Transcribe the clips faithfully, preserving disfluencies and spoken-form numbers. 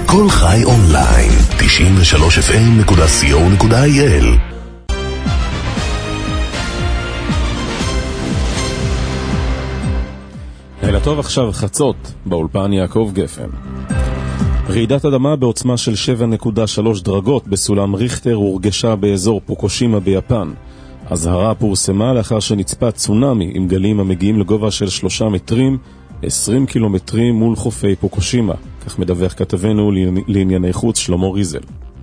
כל חי אונליין, תשעים ושלוש אף אם נקודה סי או נקודה איי אל. לילה טוב, עכשיו חצות, באולפן יעקב גפן. רעידת אדמה בעוצמה של שבע נקודה שלוש דרגות בסולם ריכטר הורגשה באזור פוקושימה ביפן. הזהרה פורסמה לאחר שנצפה צונאמי עם גלים המגיעים לגובה של שלושה מטרים, עשרים קילומטרים מול חופי פוקושימה. כך מדווח כתבנו לענייני חוץ שלמה ריזל.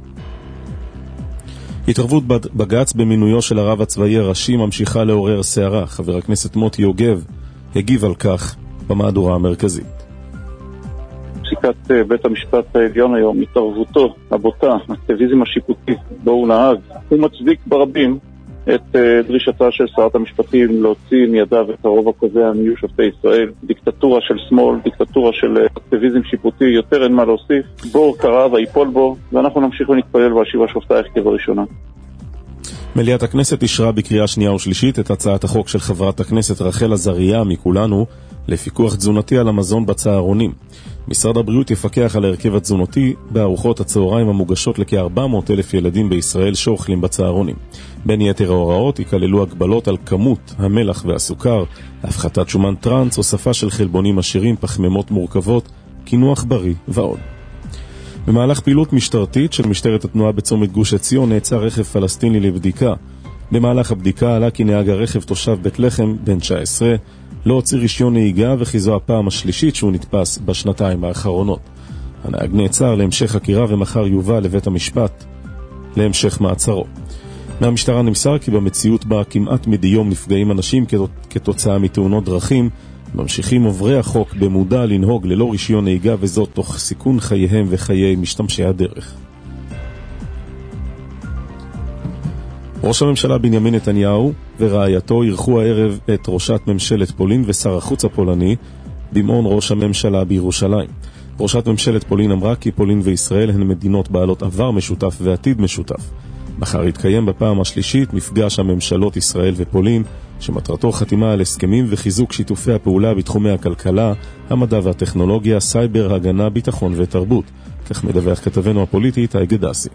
התערבות בג"ץ במינויו של הרב הצבאי הראשי ממשיכה לעורר שערה. חבר הכנסת מוטי יוגב הגיב על כך במהדורה המרכזית. פסיקת בית המשפט העליון היום, התערבותו הבוטה, האקטיביזם השיפוטי בו הוא נהג, הוא מצדיק ברבים את דרישתה של שרת המשפטים להוציא מידיו את הרוב הקובע מיהיו שופטי ישראל. דיקטטורה של שמאל, דיקטטורה של אקטיביזם שיפוטי, יותר אין מה להוסיף. בור קרב ויפול בו, ואנחנו נמשיך ונתפלל והשיבה שופטייך כבראשונה. מליאת הכנסת אישרה בקריאה שנייה ושלישית את הצעת החוק של חברת הכנסת רחל עזריה מכולנו לפיקוח תזונתי על המזון בצהרונים. משרד הבריאות יפקח על ההרכב התזונתי בארוחות הצהריים המוגשות לכ-ארבע מאות אלף ילדים בישראל שאוכלים בצהרונים. בין יתר ההוראות יכללו הגבלות על כמות המלח והסוכר, הפחתת שומן טרנס, הוספה של חלבונים עשירים, פחמימות מורכבות, קינוח בריא ועוד. במהלך פעילות משטרתית של משטרת התנועה בצומת גוש עציון נעצר רכב פלסטיני לבדיקה. במהלך הבדיקה עלה כי נהג הרכב תושב בית לחם בן תשע עשרה לא הוציא רישיון נהיגה, וכי זו הפעם השלישית שהוא נתפס בשנתיים האחרונות. הנהג נעצר להמשך חקירה ומחר יובא לבית המשפט להמשך מעצרו. מהמשטרה נמסר כי במציאות בה כמעט מדי יום נפגעים אנשים כתוצאה מתאונות דרכים, ממשיכים עוברי החוק במודע לנהוג ללא רישיון נהיגה, וזאת תוך סיכון חייהם וחיי משתמשי הדרך. ראש הממשלה בנימין נתניהו ורעייתו אירחו הערב את ראשת ממשלת פולין ושר החוץ הפולני במעון ראש הממשלה בירושלים. ראשת ממשלת פולין אמרה כי פולין וישראל הן מדינות בעלות עבר משותף ועתיד משותף. מחר יתקיים בפעם השלישית מפגש הממשלות ישראל ופולין, שמטרתו חתימה על הסכמים וחיזוק שיתופי הפעולה בתחומי הכלכלה, המדע והטכנולוגיה, סייבר, הגנה, ביטחון ותרבות. כך מדווח כתבנו הפוליטית איגי דסי.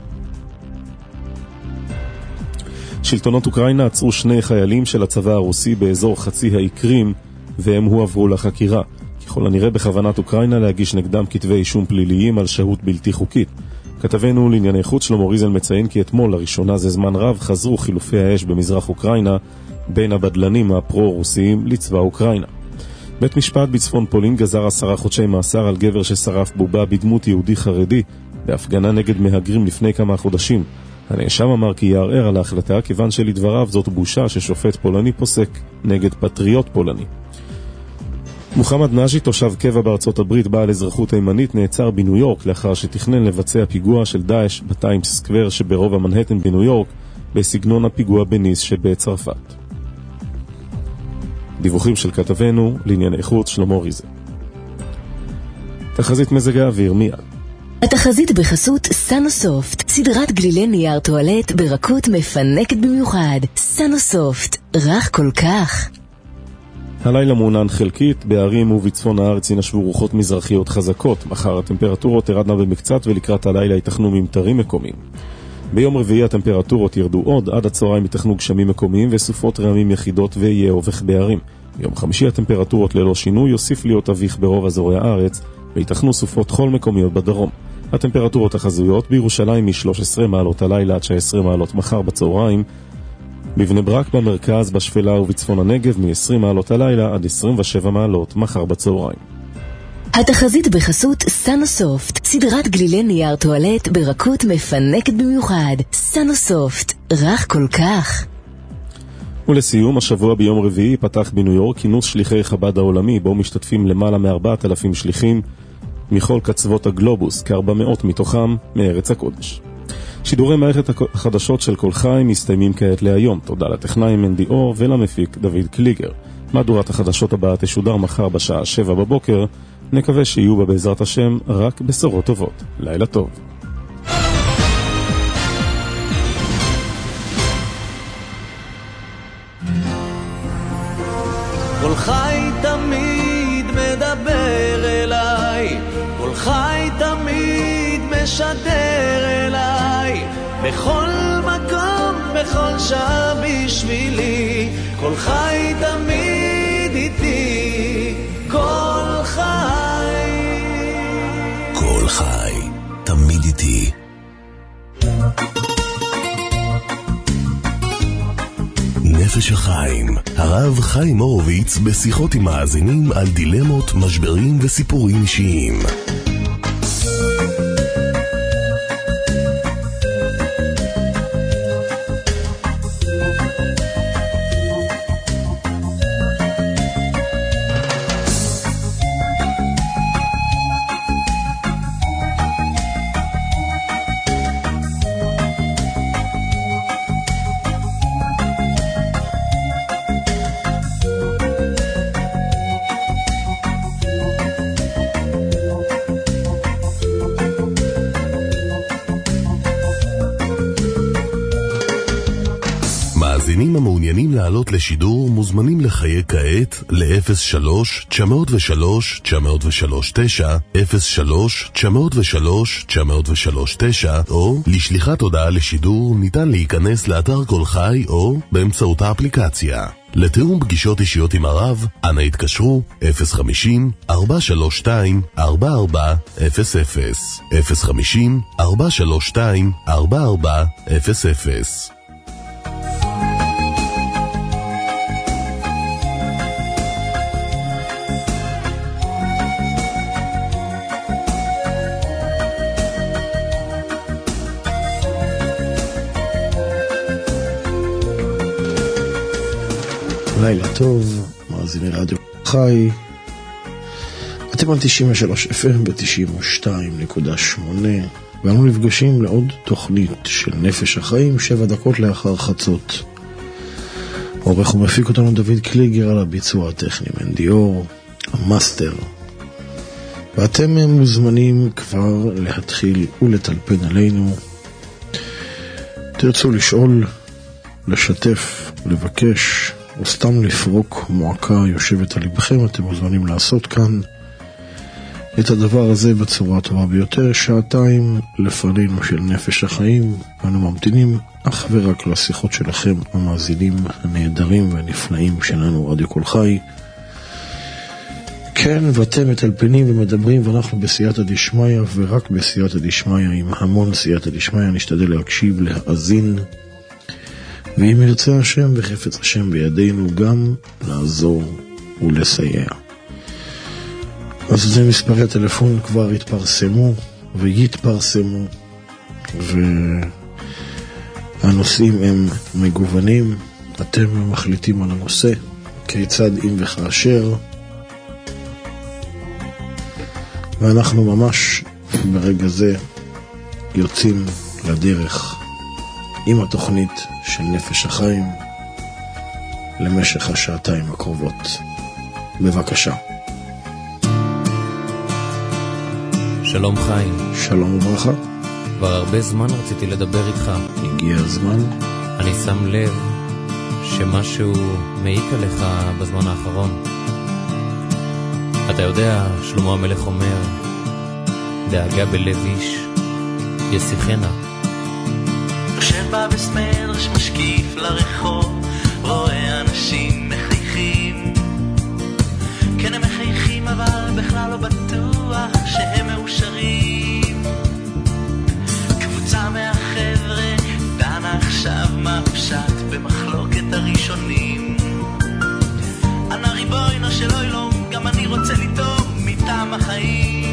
שלטונות אוקראינה עצרו שני חיילים של הצבא הרוסי באזור חצי האי קרים, והם הועברו לחקירה. ככל הנראה בכוונת אוקראינה להגיש נגדם כתבי אישום פליליים על שהות בלתי חוקית. כתבנו לענייני חוץ שלמה ריזל מציין כי אתמול, לראשונה זה זמן רב, חזרו חילופי האש במזרח אוקראינה בין הבדלנים הפרו-רוסיים לצבא אוקראינה. בית משפט בצפון פולין גזר עשרה חודשי מאסר על גבר ששרף בובה בדמות יהודי חרדי בהפגנה נגד מהגרים לפני כמה חודשים. הנאשם אמר כי יערער על ההחלטה כיוון שלדבריו זאת בושה ששופט פולני פוסק נגד פטריוט פולני. מוחמד נאג'י, תושב קבע בארצות הברית בעל אזרחות תימנית, נעצר בניו יורק לאחר שתכנן לבצע פיגוע של דאעש בטיימס סקוור שברוב המנהטן בניו יורק בסגנון הפיגוע בניס שבצרפת. דיווחים של כתבנו לענייני חוץ שלמה ריזל. תחזית מזג האוויר מיד. התחזית בחסות סנוסופט, סדרת גלילי נייר טואלט ברכות מפנקת במיוחד. סנוסופט, רך כל כך. הלילה מעונן חלקית, בערים ובצפון הארץ ינשבו רוחות מזרחיות חזקות. מחר הטמפרטורות תרדנה במקצת ולקראת הלילה ייתכנו ממטרים מקומיים. ביום רביעי הטמפרטורות ירדו עוד, עד הצהריים ייתכנו גשמים מקומיים וסופות רעמים יחידות ויהיה אובך בערים. ביום חמישי הטמפרטורות ללא שינוי, יוסיף להיות אביך ברוב אזורי הארץ וייתכנו סופות חול מקומיות בדרום. הטמפרטורות החזויות בירושלים מ-שלוש עשרה מעלות הלילה עד תשע עשרה מעלות מחר בצהריים, בבני ברק במרכז, בשפלה ובצפון הנגב מ-עשרים מעלות הלילה עד עשרים ושבע מעלות מחר בצהריים. התחזית בחסות סנוסופט, סדרת גלילי נייר טואלט ברכות מפנקת במיוחד. סנוסופט, רך כל כך. ולסיום, השבוע ביום רביעי פתח בניו יורק כינוס שליחי חב"ד העולמי, בו משתתפים למעלה מ-ארבעת אלפים שליחים מכל קצוות הגלובוס, כ-ארבע מאות מתוכם מארץ הקודש. שידורי מערכת החדשות של כל חי מסתיימים כעת להיום. תודה לטכנאי מנדי אור ולמפיק דוד קליגר. מהדורת החדשות הבאה תשודר מחר בשעה שבע בבוקר. נקווה שיהיו בה בעזרת השם רק בשורות טובות. לילה טוב. כל חי תמיד מדבר אליי, כל חי תמיד משדר אליי בכל מקום, בכל שעה בשבילי. כל חי תמיד איתי, כל חי, כל חי תמיד איתי. נפש החיים, הרב חיים הורוביץ בשיחות עם מאזינים על דילמות, משברים וסיפורים אישיים. מאזינים המעוניינים לעלות לשידור מוזמנים לחייג כעת ל-אפס שלוש תשע אפס שלוש תשע אפס שלוש תשע, אפס שלוש תשע אפס שלוש תשע אפס שלוש תשע, או לשליחת הודעה לשידור ניתן להיכנס לאתר כל חי או באמצעות האפליקציה. לתיאום פגישות אישיות עם הרב, אנא התקשרו אפס חמישים ארבע שלוש שתיים ארבע ארבע אפס אפס, אפס חמישים ארבע שלוש שתיים ארבע ארבע אפס אפס. לילה טוב, מאזיני רדיו חי. אתם על תשעים ושלוש אף אם ב-תשעים ושתיים נקודה שמונה, ואנו נפגשים לעוד תוכנית של נפש החיים, שבע דקות לאחר חצות. עורך ומפיק אותנו דוד קליגר, על הביצוע הטכני מנדיור, המאסטר. ואתם מוזמנים כבר להתחיל ולטלפן עלינו. תרצו לשאול, לשתף, לבקש, או סתם לפרוק מועקה יושבת על לבכם, אתם מוזמנים לעשות כאן את הדבר הזה בצורה הטובה ביותר. שעתיים לפנינו של נפש החיים, אנו ממתינים אך ורק לשיחות שלכם, המאזינים הנהדרים והנפלאים שלנו רדיו כל חי. כן, ואתם מטלפנים ומדברים, ואנחנו בסייעתא דשמיא, ורק בסייעתא דשמיא, עם המון סייעתא דשמיא. נשתדל להקשיב, להאזין, ואם ירצה השם וחפץ השם בידינו גם לעזור ולסייע. אז זה מספרי הטלפון כבר התפרסמו ויתפרסמו, והנושאים הם מגוונים. אתם מחליטים על הנושא, כיצד אם וכאשר, ואנחנו ממש ברגע זה יוצאים לדרך עם התוכנית של נפש החיים למשך השעתיים הקרובות. בבקשה. שלום חיים. שלום וברכה. כבר הרבה זמן רציתי לדבר איתך. הגיע הזמן. אני שם לב שמשהו מעיק עליך בזמן האחרון. אתה יודע, שלמה המלך אומר, דאגה בלב איש ישיחנה. יושב בה בסמדרש, משקיף לרחוב, רואה אנשים מחייכים. כן הם מחייכים, אבל בכלל לא בטוח שהם מאושרים. קבוצה מהחבר'ה דנה עכשיו מה פשט במחלוקת הראשונים. אנא ריבונו של עולם, גם אני רוצה לטעום מטעם החיים.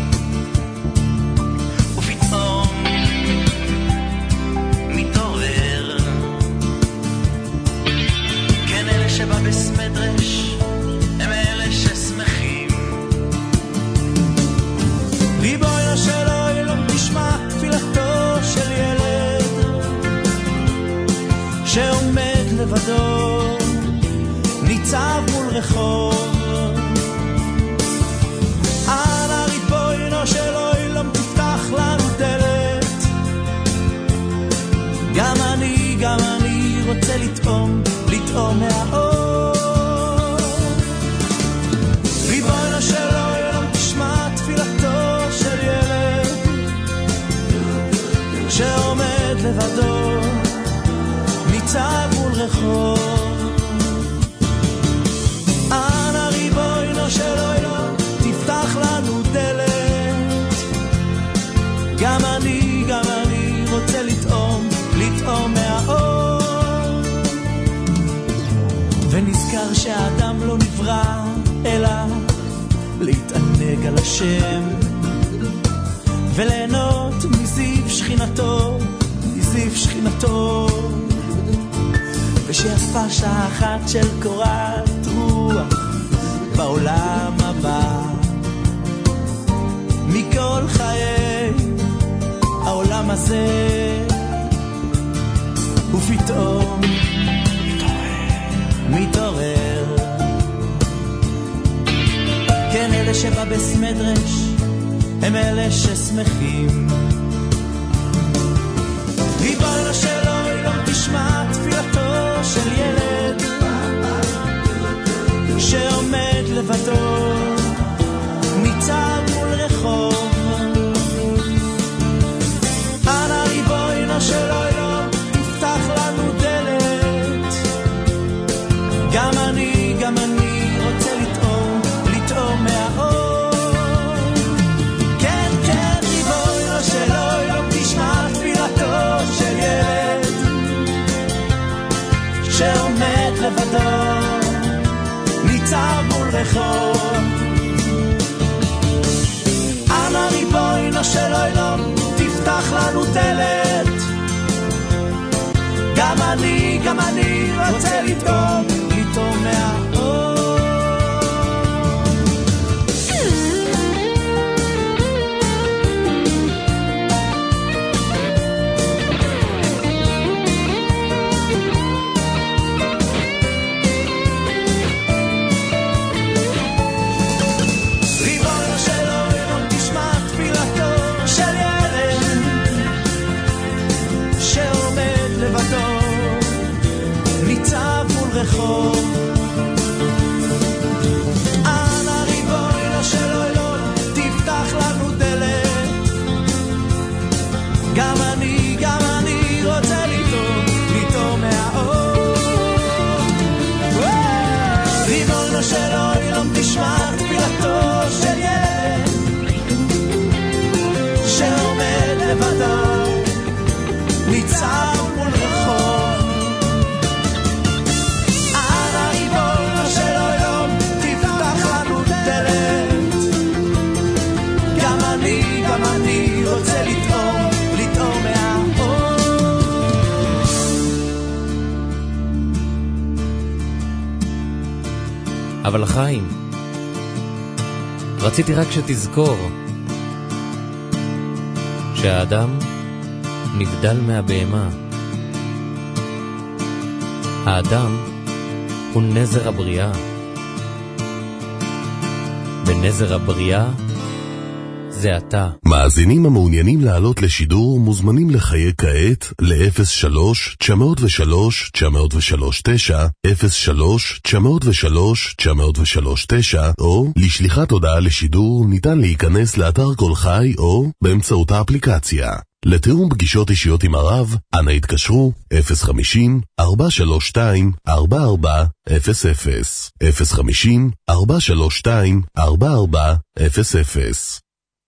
ופתאום מתעורר, כן אלה שבא בסמדרש הם אלה ששמחים. ריבונו של עולם, תשמע תפילתו של ילד שעומד לבדו, ניצב מול רחוב. אנא ריבונו של עולם, תפתח לנו דלת. גם אני, גם אני רוצה לטעום, לטעום מהאור. ריבונו של עולם, תשמע תפילתו של ילד שעומד לבדו ניצב מול רחוב. אנא ריבונו של עולם תפתח לנו דלת, גם אני, גם אני רוצה לטעום, לטעום מהאור. ונזכר שהאדם לא נברא אלא להתענג על השם וליהנות מזיו שכינתו, מזיו שכינתו, ושיפה שעה אחת של קורת רוח בעולם הבא. מכל חיי העולם הזה ופתאום מתעורר. כן, אלה שבא בסמדרש הם אלה ששמחים. ריבונו של עולם תשמע תפילתו של ילד שעומד לבדו ניצב מול רחוב. אנא ריבונו של עולם תפתח לנו דלת, גם אני, גם אני רוצה לטעום, לטעום מהאור. כן, כן, ריבונו של עולם תשמע תפילתו של ילד שעומד לבדו ניצב מול רחוב. אנא ריבונו של עולם תפתח לנו דלת, גם אני, גם אני רוצה לטעום, לטעום מהאור. ריבונו של עולם תשמע תפילתו של ילד שעומד לבדו ניצב מול רחוב. אנא ריבונו של עולם תפתח לנו דלת, גם אני, גם אני רוצה לטעום, לטעום מהאור. ריבונו של עולם תשמע תפילתו של ילד שעומד לבדו ניצב מול רחוב. אנא ריבונו של עולם תפתח לנו דלת, גם אני, גם אני רוצה לטעום, לטעום מהאור. אבל חיים, רציתי רק שתזכור שהאדם נבדל מהבהמה. האדם הוא נזר הבריאה. בנזר הבריאה זה אתה. מאזינים המעוניינים לעלות לשידור מוזמנים לחייג כעת ל-אפס שלוש תשע אפס שלוש תשע אפס שלוש תשע, אפס שלוש תשע אפס שלוש תשע אפס שלוש תשע, או לשליחת הודעה לשידור ניתן להיכנס לאתר כל חי או באמצעות האפליקציה. לתיאום פגישות אישיות עם הרב, אנא התקשרו אפס חמישים ארבע שלוש שתיים ארבע ארבע אפס אפס, אפס חמישים ארבע שלוש שתיים ארבע ארבע אפס אפס.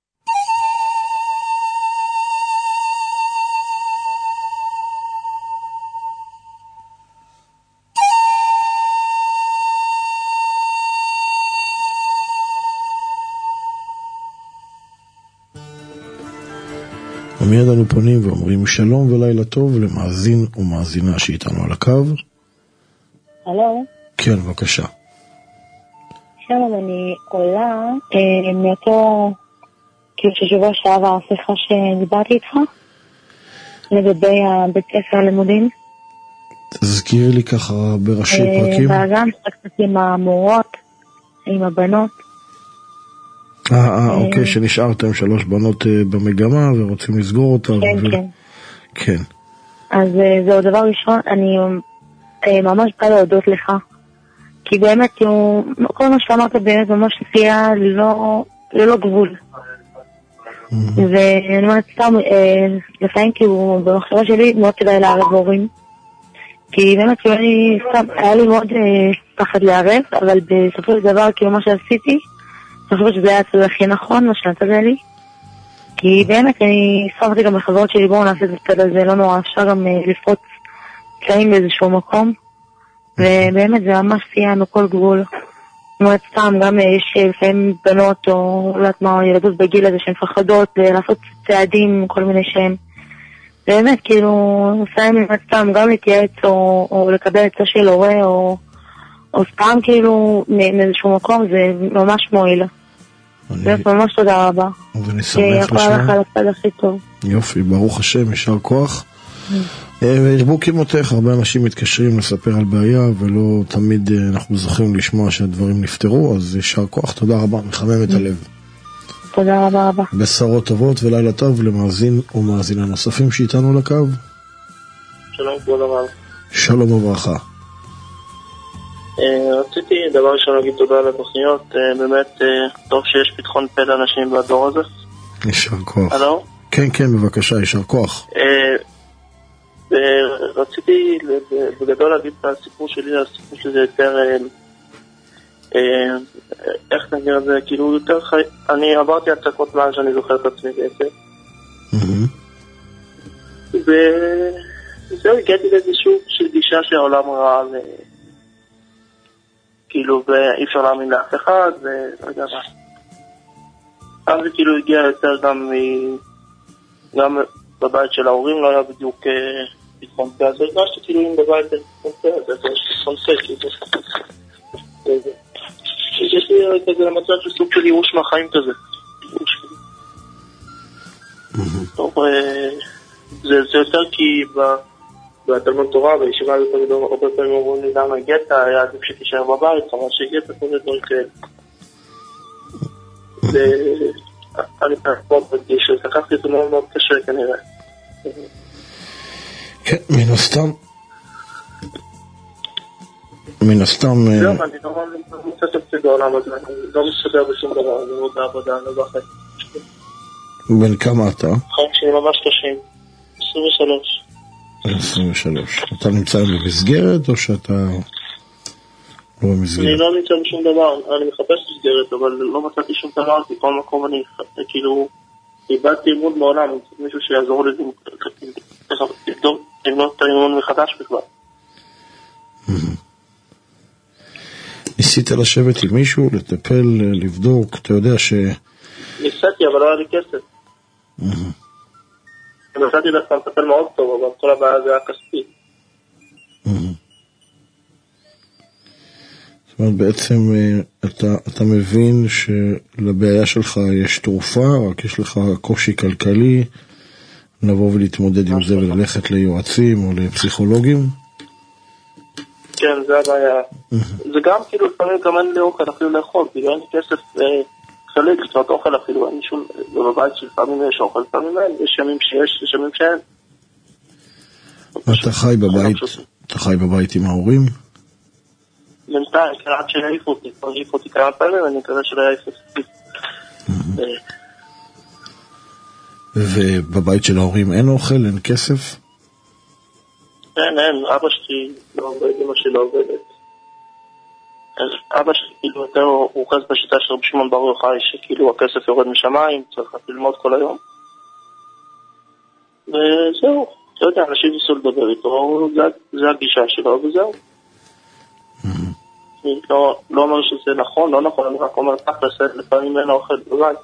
ומיד אנו פונים ואומרים שלום ולילה טוב למאזין ומאזינה שאיתנו על הקו. הלו? כן, בבקשה. שלום, אני עולה אה, מאותו, כאילו ששבוע שעבר השיחה שדיברתי איתך לגבי הבית ספר לימודים. תזכירי לי ככה בראשי אה, פרקים. והגם קצת עם המורות, עם הבנות. אה, אה, אוקיי, שנשארתם שלוש בנות במגמה ורוצים לסגור אותה. כן, ו... כן. כן. אז זהו דבר ראשון, אני ממש בא להודות לך, כי באמת, כל מה שאמרת באמת ממש סייע ללא, ללא גבול. ואני אומרת סתם, לפעמים כאילו במחשבה שלי מאוד כדאי לערב הורים, כי באמת כאילו אני סתם, היה לי מאוד פחד לערב, אבל בסופו של דבר כאילו מה שעשיתי, אני חושבת שזה היה הצד הכי נכון, מה שנתת לי, כי באמת אני שמחתי גם לחברות שלי, בואו נעשה את הצד הזה, לא נורא, אפשר גם לפרוץ קטעים באיזשהו מקום, ובאמת זה ממש סייע מכל גבול. זאת אומרת סתם, גם יש לפעמים בנות או לא יודעת מה, ילדות בגיל הזה שהן מפחדות לעשות צעדים, כל מיני שהם. באמת, כאילו, לפעמים סתם גם להתייעץ או, או לקבל עצה של הורה או, או סתם כאילו מאיזשהו מקום, זה ממש מועיל. זה ממש תודה רבה. ואני שמח לשמוע. לך על הצד הכי טוב. יופי, ברוך השם, יישר כוח. והרבו כמותך, הרבה אנשים מתקשרים לספר על בעיה ולא תמיד אנחנו זוכים לשמוע שהדברים נפתרו, אז יישר כוח, תודה רבה, מחמם את הלב. תודה רבה רבה. בשורות טובות ולילה טוב למאזין ומאזינה נוספים שאיתנו לקו. שלום כבוד הרב. שלום וברכה. רציתי דבר ראשון להגיד תודה על התוכניות, באמת טוב שיש פתחון פה לאנשים בדור הזה. יישר כוח. הלו? כן כן בבקשה, יישר כוח. רציתי בגדול להגיד את הסיפור שלי, הסיפור שזה יותר, איך נגיד את זה, כאילו יותר חי... אני עברתי הצקות מאז שאני זוכר את עצמי בעצם. וזהו, הגעתי לאיזשהו של גישה שהעולם רע, כאילו, ואי אפשר להאמין לאף אחד, ולא יודע מה. אז זה כאילו הגיע יותר גם גם בבית של ההורים, לא היה בדיוק פתחון פה, אז הרגשתי כאילו אם בבית אין פתחון פה, אז יש פתחון פה, כאילו. יש לי כזה למצב של סוג של ייאוש מהחיים כזה. טוב, זה יותר כי בתלמוד תורה, בישיבה הזאת הרבה פעמים אומרים לי למה הגעת, היה עדיף שתישאר בבית, חבל שהגעת, כל מיני דברים כאלה. אני פעם בגיש, לקחתי את זה מאוד מאוד קשה כנראה. כן, מן הסתם. מן הסתם... זהו, אני לא מוצא תפסיד בעולם הזה, אני לא מסתדר בשום דבר, אני לא בעבודה, אני לא בחיים. בן כמה אתה? חיים שלי ממש קשים, עשרים ושלוש. עשרים ושלוש. אתה נמצא במסגרת או שאתה לא במסגרת? אני לא נמצא בשום דבר, אני מחפש מסגרת, אבל לא מצאתי שום דבר, כי כל מקום אני כאילו איבדתי אימון בעולם, אני צריך מישהו שיעזור לי לבנות את האימון מחדש בכלל. ניסית לשבת עם מישהו, לטפל, לבדוק, אתה יודע ש... ניסיתי, אבל לא היה לי כסף. ניסיתי דווקא לטפל מאוד טוב, אבל כל הבעיה זה היה כספי. זאת אומרת, בעצם אתה, אתה מבין שלבעיה שלך יש תרופה, רק יש לך קושי כלכלי, לבוא ולהתמודד עם זה וללכת ליועצים או לפסיכולוגים? כן, זה הבעיה. זה גם כאילו, לפעמים גם אין לי אוכל אפילו לאכול, כאילו אין לי כסף חלק, זאת אומרת אוכל אפילו, אין שום, בבית שלפעמים יש אוכל, לפעמים אין, יש ימים שיש, יש ימים שאין. אתה חי בבית, אתה חי בבית עם ההורים? בינתיים, עד שיעיפו אותי, כבר יעיפו אותי כמה פעמים, אני מקווה שלא יעיפו אותי. ובבית של ההורים אין אוכל, אין כסף? אין, אין, אבא שלי לא עובד, אמא שלי לא עובדת. אבא שלי כאילו יותר הוא אוחז בשיטה של רבי שמעון בר יוחאי, שכאילו הכסף יורד משמיים, צריך ללמוד כל היום. וזהו, אתה יודע, אנשים ניסו לדבר איתו, זה הגישה שלו וזהו. אני לא אומר שזה נכון, לא נכון, אני רק אומר תכלס, לפעמים אין אוכל בבית.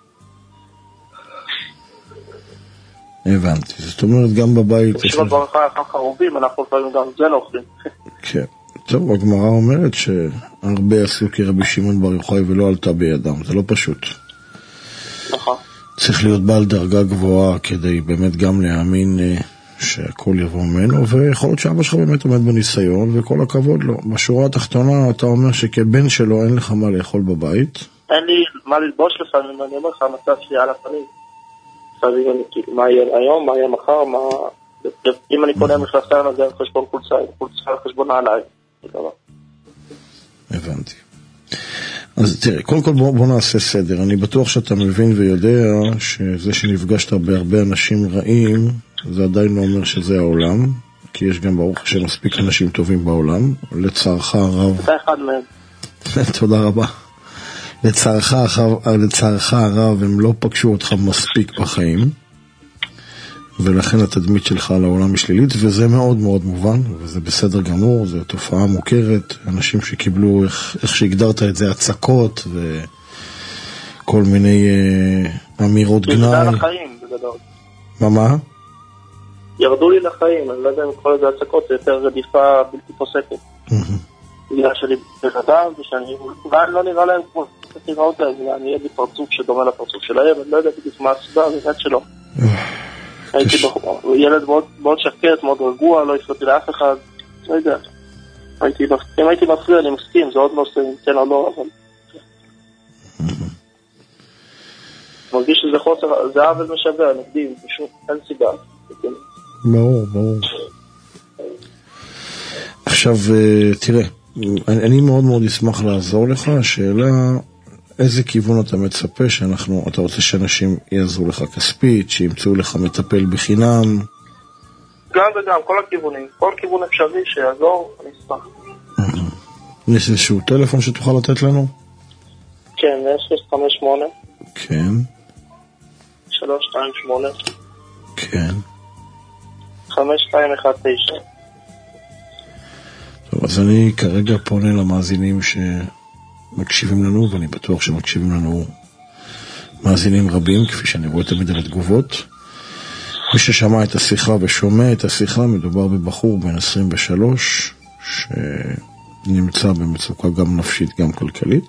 הבנתי, זאת אומרת גם בבית... בשביל ברכה אחר חרובים, אנחנו לפעמים גם זה לא אוכלים. כן, טוב, הגמרא אומרת שהרבה עשו כרבי שמעון בר יוחאי ולא עלתה בידם, זה לא פשוט. נכון. צריך להיות בעל דרגה גבוהה כדי באמת גם להאמין שהכל יבוא ממנו, ויכול להיות שאבא שלך באמת עומד בניסיון, וכל הכבוד לו. בשורה התחתונה אתה אומר שכבן שלו אין לך מה לאכול בבית. אין לי מה ללבוש לפעמים, אני אומר לך, המצב שלי על הפנים. לפעמים אני כאילו, מה יהיה היום, מה יהיה מחר, מה... אם אני קונה מכנסיים, אז זה על חשבון חולצה, חולצה על חשבון העליי. הבנתי. אז תראה, קודם כל בוא, בוא נעשה סדר. אני בטוח שאתה מבין ויודע שזה שנפגשת בהרבה אנשים רעים, זה עדיין לא אומר שזה העולם, כי יש גם ברוך השם מספיק אנשים טובים בעולם. לצערך הרב... אתה אחד מהם. תודה רבה. לצערך, לצערך הרב, הם לא פגשו אותך מספיק בחיים, ולכן התדמית שלך על העולם היא שלילית, וזה מאוד מאוד מובן, וזה בסדר גמור, זו תופעה מוכרת, אנשים שקיבלו, איך, איך שהגדרת את זה, הצקות, וכל מיני אה, אמירות גנאי. ירדה לחיים, בגדול. מה, מה? ירדו לי לחיים, אני לא יודע אם כל זה הצקות, זה יותר רדיפה בלתי פוסקת. בגלל שאני בגדם, ושאני לא נראה להם כמו שצריך לראות להם, אני אהיה לי פרצוף שדומה לפרצוף שלהם, אני לא יודע בדיוק מה הסיבה, באמת שלא. הייתי ילד מאוד שקט, מאוד רגוע, לא הפרעתי לאף אחד, לא יודע. אם הייתי מפריע, אני מסכים, זה עוד נושא, כן או לא, אבל... מרגיש שזה חוסר, זה עוול משווה, נקדים, פשוט, אין סיבה. ברור, ברור. עכשיו, תראה, אני מאוד מאוד אשמח לעזור לך, השאלה... איזה כיוון אתה מצפה שאנחנו, אתה רוצה שאנשים יעזרו לך כספית, שימצאו לך מטפל בחינם? גם וגם, כל הכיוונים, כל כיוון אפשרי שיעזור, אני אשמח. יש איזשהו טלפון שתוכל לתת לנו? כן, יש שש חמש שמונה. כן. שלוש שתיים שמונה. כן. חמש שתיים אחת תשע. טוב, אז אני כרגע פונה למאזינים ש... מקשיבים לנו, ואני בטוח שמקשיבים לנו מאזינים רבים, כפי שאני רואה תמיד על התגובות. מי ששמע את השיחה ושומע את השיחה, מדובר בבחור בן עשרים ושלוש, שנמצא במצוקה גם נפשית, גם כלכלית,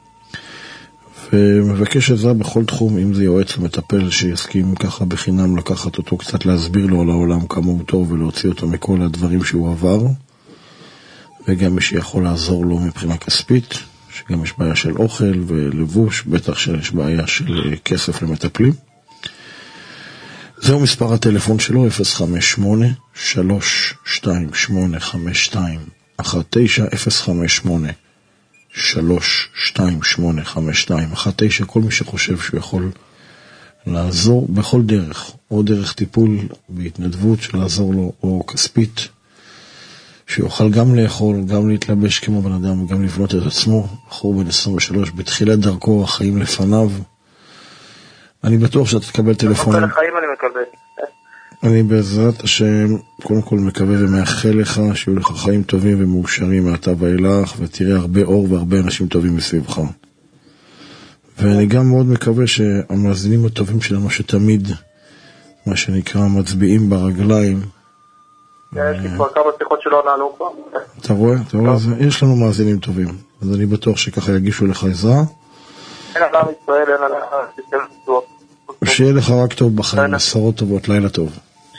ומבקש עזרה בכל תחום, אם זה יועץ ומטפל שיסכים ככה בחינם לקחת אותו, קצת להסביר לו על העולם כמה הוא טוב, ולהוציא אותו מכל הדברים שהוא עבר, וגם מי שיכול לעזור לו מבחינה כספית, שגם יש בעיה של אוכל ולבוש, בטח שיש בעיה של כסף למטפלים. זהו מספר הטלפון שלו, אפס חמש שמונה שלוש שתיים שמונה חמש שתיים אחת תשע, אפס חמש שמונה שלוש שתיים שמונה חמש שתיים אחת תשע. כל מי שחושב שהוא יכול לעזור בכל דרך, או דרך טיפול בהתנדבות של לעזור לו, או כספית, שיוכל גם לאכול, גם להתלבש כמו בן אדם, וגם לבנות את עצמו. בחור בן עשרים ושלוש, בתחילת דרכו, החיים לפניו. אני בטוח שאתה תקבל טלפון. כל החיים אני מקבל. אני בעזרת השם, קודם כל מקווה ומאחל לך, שיהיו לך חיים טובים ומאושרים מעתה ואילך, ותראה הרבה אור והרבה אנשים טובים מסביבך. ואני גם מאוד מקווה שהמאזינים הטובים שלנו, שתמיד, מה שנקרא, מצביעים ברגליים, יש לי כבר כמה שיחות שלא נענו כבר. אתה רואה? אתה רואה? יש לנו מאזינים טובים. אז אני בטוח שככה יגישו לך עזרה. אין אדם ישראל, אין אדם... שיהיה לך רק טוב בחיים, עשרות טובות, לילה טוב.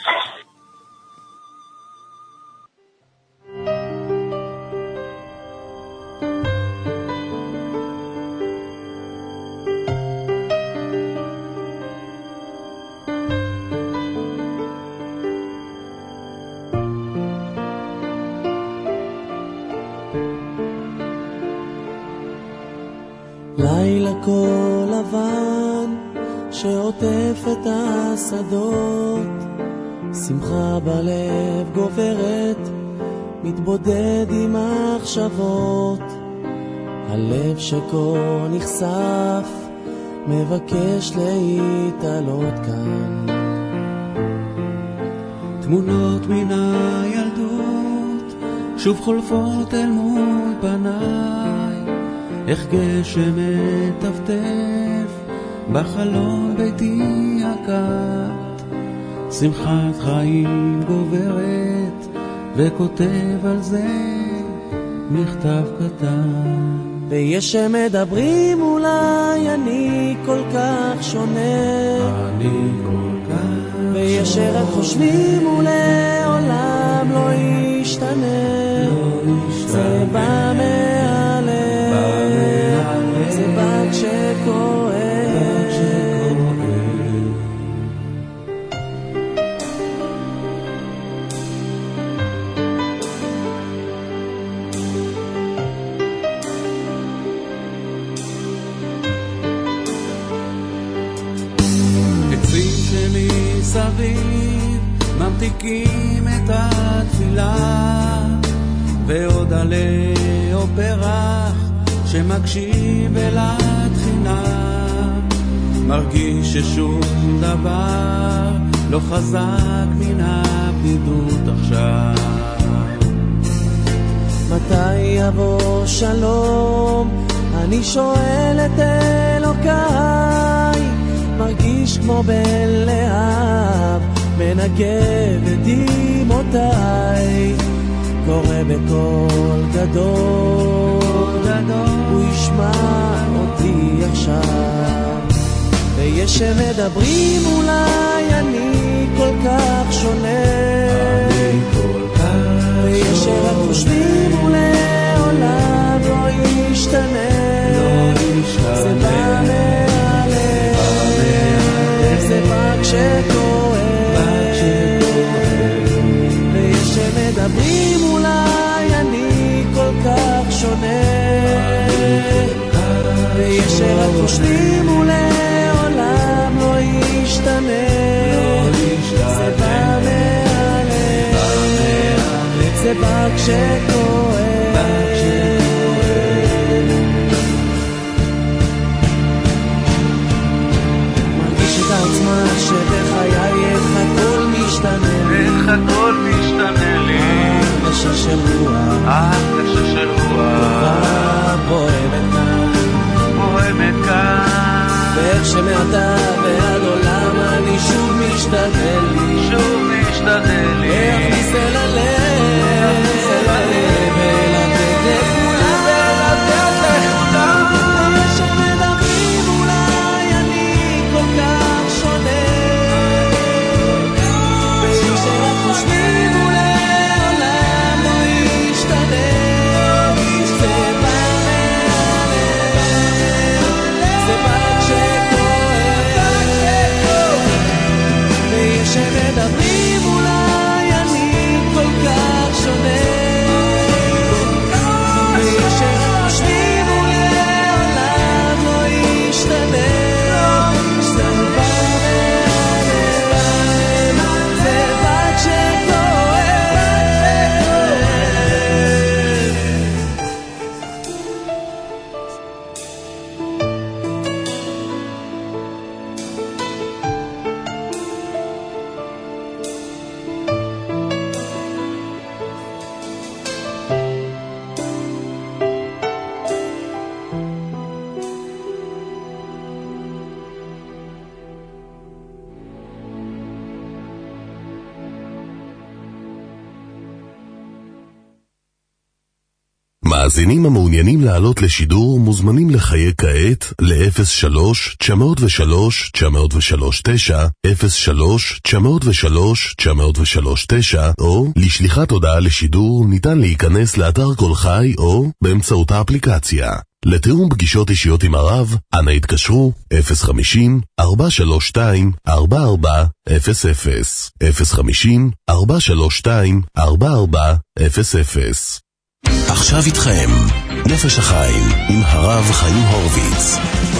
לילה כל לבן שעוטף את השדות, שמחה בלב גוברת, מתבודד עם מחשבות, הלב שכה נחשף מבקש להתעלות כאן. תמונות מן הילדות שוב חולפות אל מול פניי, איך גשם מטפטף בחלון ביתי הקט, שמחת חיים גוברת וכותב על זה מכתב קטן. ויש שמדברים אולי אני כל כך שונה, אני כל כך ויש שרק חושבים ולעולם לא ישתנה, לא ישתנה. זה בא מהלב, זה בא כשכואב. מסביב ממתיקים את התפילה, ועוד עלי או פרח שמקשיב אל התחינה, מרגיש ששום דבר לא חזק מן הבדידות עכשיו. מתי יבוא שלום? אני שואל את אלוקיי, מרגיש כמו בן להב, מנגב את דמעותיי, קורא בקול גדול, הוא ישמע אותי עכשיו. ויש שמדברים אולי אני כל כך שונה, ויש שרק חושבים ולעולם לא ישתנה, זה בא מהלב, זה בא כשכואב, ויש שמדברים אולי אני כל כך שונה, ויש שרק חושבים ולעולם לא ישתנה, זה בא מהלב, זה בא כשכואב. מרגיש את העצמה שבחיי איך הכל משתנה לי, איך הכל משתנה לי, הרגשה של רוח, הרגשה של רוח בועמת כאן, בועמת כאן, ואיך שמעתה ועד עולם אני שוב משתדל לי, שוב משתדל לי, להכניס אל הלב, להכניס אל הלב, ולתת לכולם, ולתת לכולם. ויש שמדברים אולי אני כל כך שונה, ויש שרק חושבים ולעולם לא ישתנה, זה בא מהלב, זה בא כשכואב, ויש שמדברים אולי אני כל כך שונה, ויש שרק חושבים ולעולם לא ישתנה, זה בא מהלב, זה בא כשכואב. מאזינים המעוניינים לעלות לשידור מוזמנים לחייג כעת ל-אפס שלוש תשע אפס שלוש תשע אפס שלוש תשע, אפס שלוש תשע אפס שלוש תשע אפס שלוש תשע, או לשליחת הודעה לשידור ניתן להיכנס לאתר כל חי או באמצעות האפליקציה. לתיאום פגישות אישיות עם הרב, אנא התקשרו אפס חמישים ארבע שלוש שתיים ארבע ארבע אפס אפס, אפס חמישים ארבע שלוש שתיים ארבע ארבע אפס אפס. עכשיו איתכם, נפש החיים עם הרב חיים הורוביץ.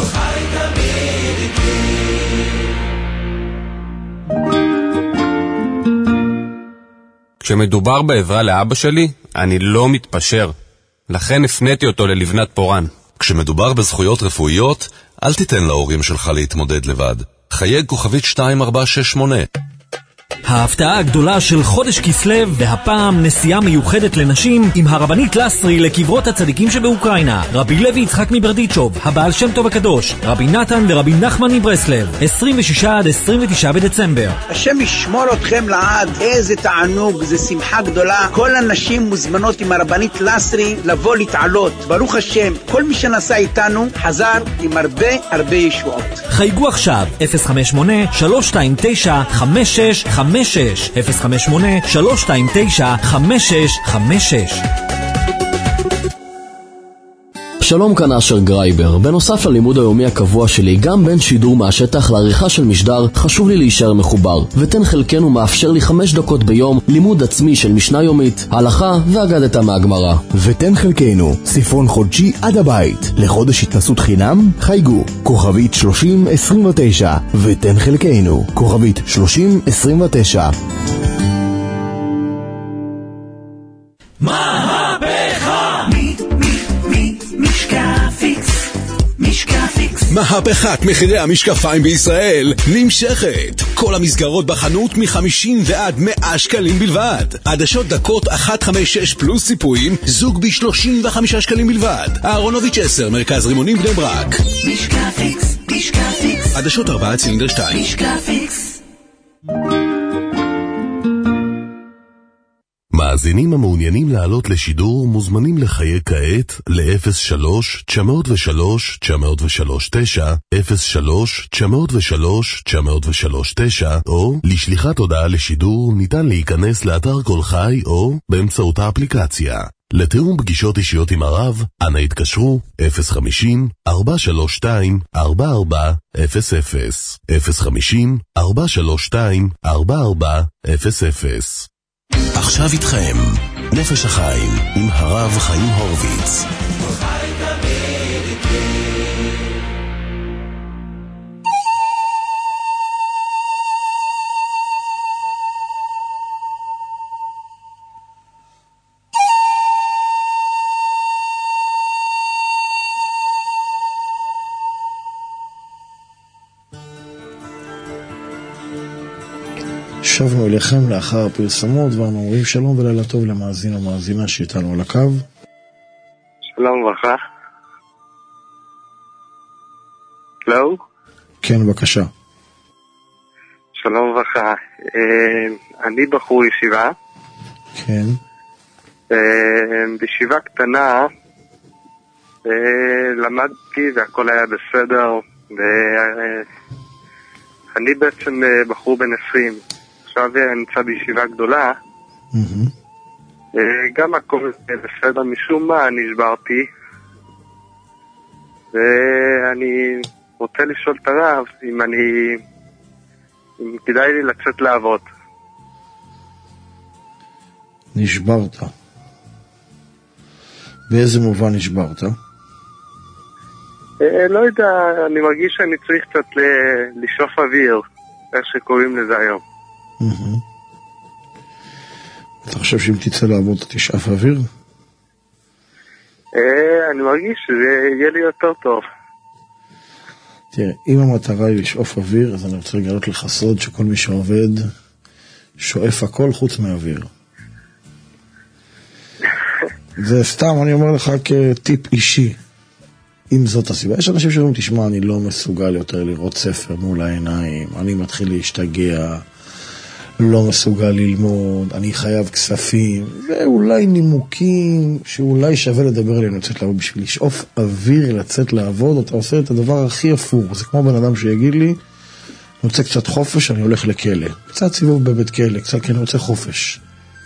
כשמדובר בעזרה לאבא שלי, אני לא מתפשר. לכן הפניתי אותו ללבנת פורן. כשמדובר בזכויות רפואיות, אל תיתן להורים שלך להתמודד לבד. חייג כוכבית שתיים ארבע שש שמונה. ההפתעה הגדולה של חודש כסלב, והפעם נסיעה מיוחדת לנשים עם הרבנית לסרי לקברות הצדיקים שבאוקראינה, רבי לוי יצחק מברדיצ'וב, הבעל שם טוב הקדוש, רבי נתן ורבי נחמן מברסלב, עשרים ושישה עד עשרים ותשעה בדצמבר. השם ישמור אתכם לעד, איזה תענוג, זה שמחה גדולה. כל הנשים מוזמנות עם הרבנית לסרי לבוא להתעלות, ברוך השם. כל מי שנסע איתנו חזר עם הרבה הרבה ישועות. חייגו עכשיו אפס חמש שמונה שלוש שתיים תשע חמש שש חמש שש, אפס חמש שמונה שלוש שתיים תשע חמש שש חמש שש. שלום, כאן אשר גרייבר. בנוסף ללימוד היומי הקבוע שלי, גם בין שידור מהשטח לעריכה של משדר, חשוב לי להישאר מחובר. ותן חלקנו מאפשר לי חמש דקות ביום לימוד עצמי של משנה יומית, הלכה ואגדתה מהגמרא. ותן חלקנו, ספרון חודשי עד הבית. לחודש התנסות חינם, חייגו. כוכבית שלושים עשרים ותשע. ותן חלקנו, כוכבית שלושים עשרים ותשע. מהפכה! מי, מי, מי, משקפיקס, משקפיקס. מהפכת מחירי המשקפיים בישראל נמשכת. כל המסגרות בחנות מ-חמישים ועד מאה שקלים בלבד. עדשות דקות אחת חמש שש פלוס סיפויים, זוג ב-שלושים וחמישה שקלים בלבד. אהרונוביץ' עשר, מרכז רימונים בני ברק. משקפיקס, משקפיקס. עדשות ארבעה צילינדר שתיים. משקפיקס. מאזינים המעוניינים לעלות לשידור מוזמנים לחייג כעת ל-אפס שלוש תשע אפס שלוש תשע אפס שלוש תשע, אפס שלוש תשע אפס שלוש תשע אפס שלוש תשע, או לשליחת הודעה לשידור ניתן להיכנס לאתר כל חי או באמצעות האפליקציה. לתיאום פגישות אישיות עם הרב, אנא התקשרו אפס חמישים ארבע שלוש שתיים ארבע ארבע אפס אפס, אפס חמישים ארבע שלוש שתיים ארבע ארבע אפס אפס. עכשיו איתכם, נפש החיים עם הרב חיים הורוביץ. שבנו אליכם לאחר הפרסמות ואנו אומרים שלום ולילה טוב למאזין ומאזינה שאיתנו על הקו. שלום וברכה. לא? כן, בבקשה. שלום וברכה. אני בחור ישיבה. כן. בישיבה קטנה למדתי והכל היה בסדר, ואני בעצם בחור בן עשרים. עכשיו נמצא בישיבה גדולה, גם הכל בסדר, משום מה נשברתי, ואני רוצה לשאול את הרב אם אני, אם כדאי לי לצאת לעבוד. נשברת? באיזה מובן נשברת? לא יודע, אני מרגיש שאני צריך קצת לשאוף אוויר, איך שקוראים לזה היום. אתה חושב שאם תצא לעבוד אתה תשאף אוויר? אני מרגיש שזה יהיה לי יותר טוב. תראה, אם המטרה היא לשאוף אוויר, אז אני רוצה לגלות לך סוד שכל מי שעובד שואף הכל חוץ מאוויר. זה סתם, אני אומר לך כטיפ אישי. אם זאת הסיבה, יש אנשים שאומרים, תשמע, אני לא מסוגל יותר לראות ספר מול העיניים, אני מתחיל להשתגע, לא מסוגל ללמוד, אני חייב כספים, ואולי נימוקים שאולי שווה לדבר עליהם לצאת לעבוד. בשביל לשאוף אוויר לצאת לעבוד, אתה עושה את הדבר הכי אפור. זה כמו בן אדם שיגיד לי, אני רוצה קצת חופש, אני הולך לכלא. קצת סיבוב בבית כלא, קצת כי אני רוצה חופש.